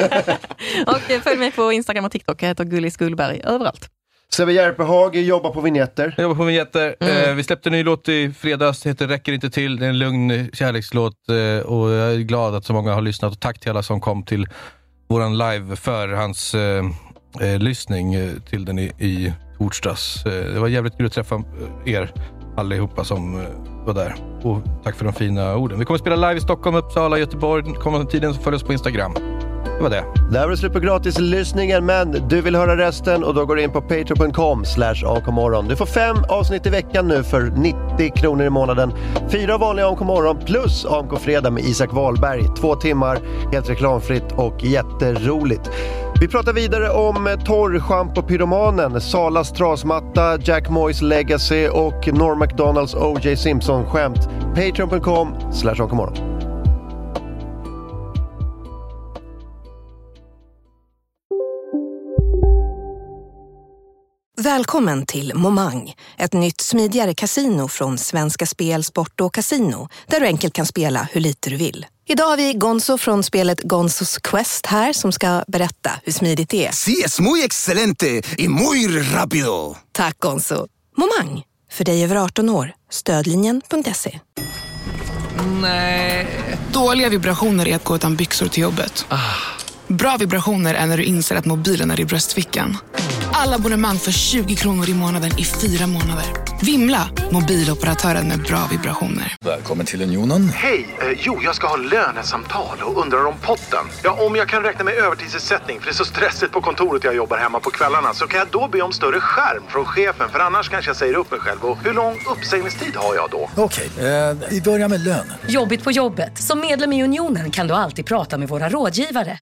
Och följ mig på Instagram och TikTok. Jag heter Gullis Gullberg överallt. Sebbe Järpehag jobbar på vignetter. Jag jobbar på vignetter. Vi släppte en ny låt i fredags. Det heter Räcker inte till. Det är en lugn kärlekslåt. Och jag är glad att så många har lyssnat. Och tack till alla som kom till våran live för hans lyssning till den i torsdags. Det var jävligt kul att träffa er allihopa som var där. Och tack för de fina orden. Vi kommer att spela live i Stockholm, Uppsala, Göteborg. Kommande tiden så följ oss på Instagram. Det var det. Där vill du slippa gratis lyssningen, men du vill höra resten och då går du in på patreon.com/AMK-morgon. Du får 5 avsnitt i veckan nu för 90 kronor i månaden. 4 vanliga AMK-morgon plus AMK-fredag med Isak Wahlberg. 2 timmar, helt reklamfritt och jätteroligt. Vi pratar vidare om torrschampo-pyromanen, Salas trasmatta, Jack Moys legacy och Norm MacDonalds O.J. Simpson-skämt. Patreon.com/AMK-morgon. Välkommen till Momang, ett nytt smidigare kasino från Svenska Spel, Sport och Casino, där du enkelt kan spela hur lite du vill. Idag har vi Gonzo från spelet Gonzos Quest här som ska berätta hur smidigt det är. Sí, es muy excelente y muy rápido. Tack Gonzo. Momang, för dig över 18 år. Stödlinjen.se. Nej. Dåliga vibrationer är att gå utan byxor till jobbet. Bra vibrationer är när du inser att mobilen är i bröstfickan. Alla abonnemang för 20 kronor i månaden i 4 månader. Vimla, mobiloperatören med bra vibrationer. Välkommen till Unionen. Hej, jag ska ha lönesamtal och undrar om potten. Ja, om jag kan räkna med övertidsersättning för det är så stressigt på kontoret jag jobbar hemma på kvällarna, så kan jag då be om större skärm från chefen, för annars kanske jag säger upp mig själv. Och hur lång uppsägningstid har jag då? Okej, vi börjar med lön. Jobbigt på jobbet. Som medlem i Unionen kan du alltid prata med våra rådgivare.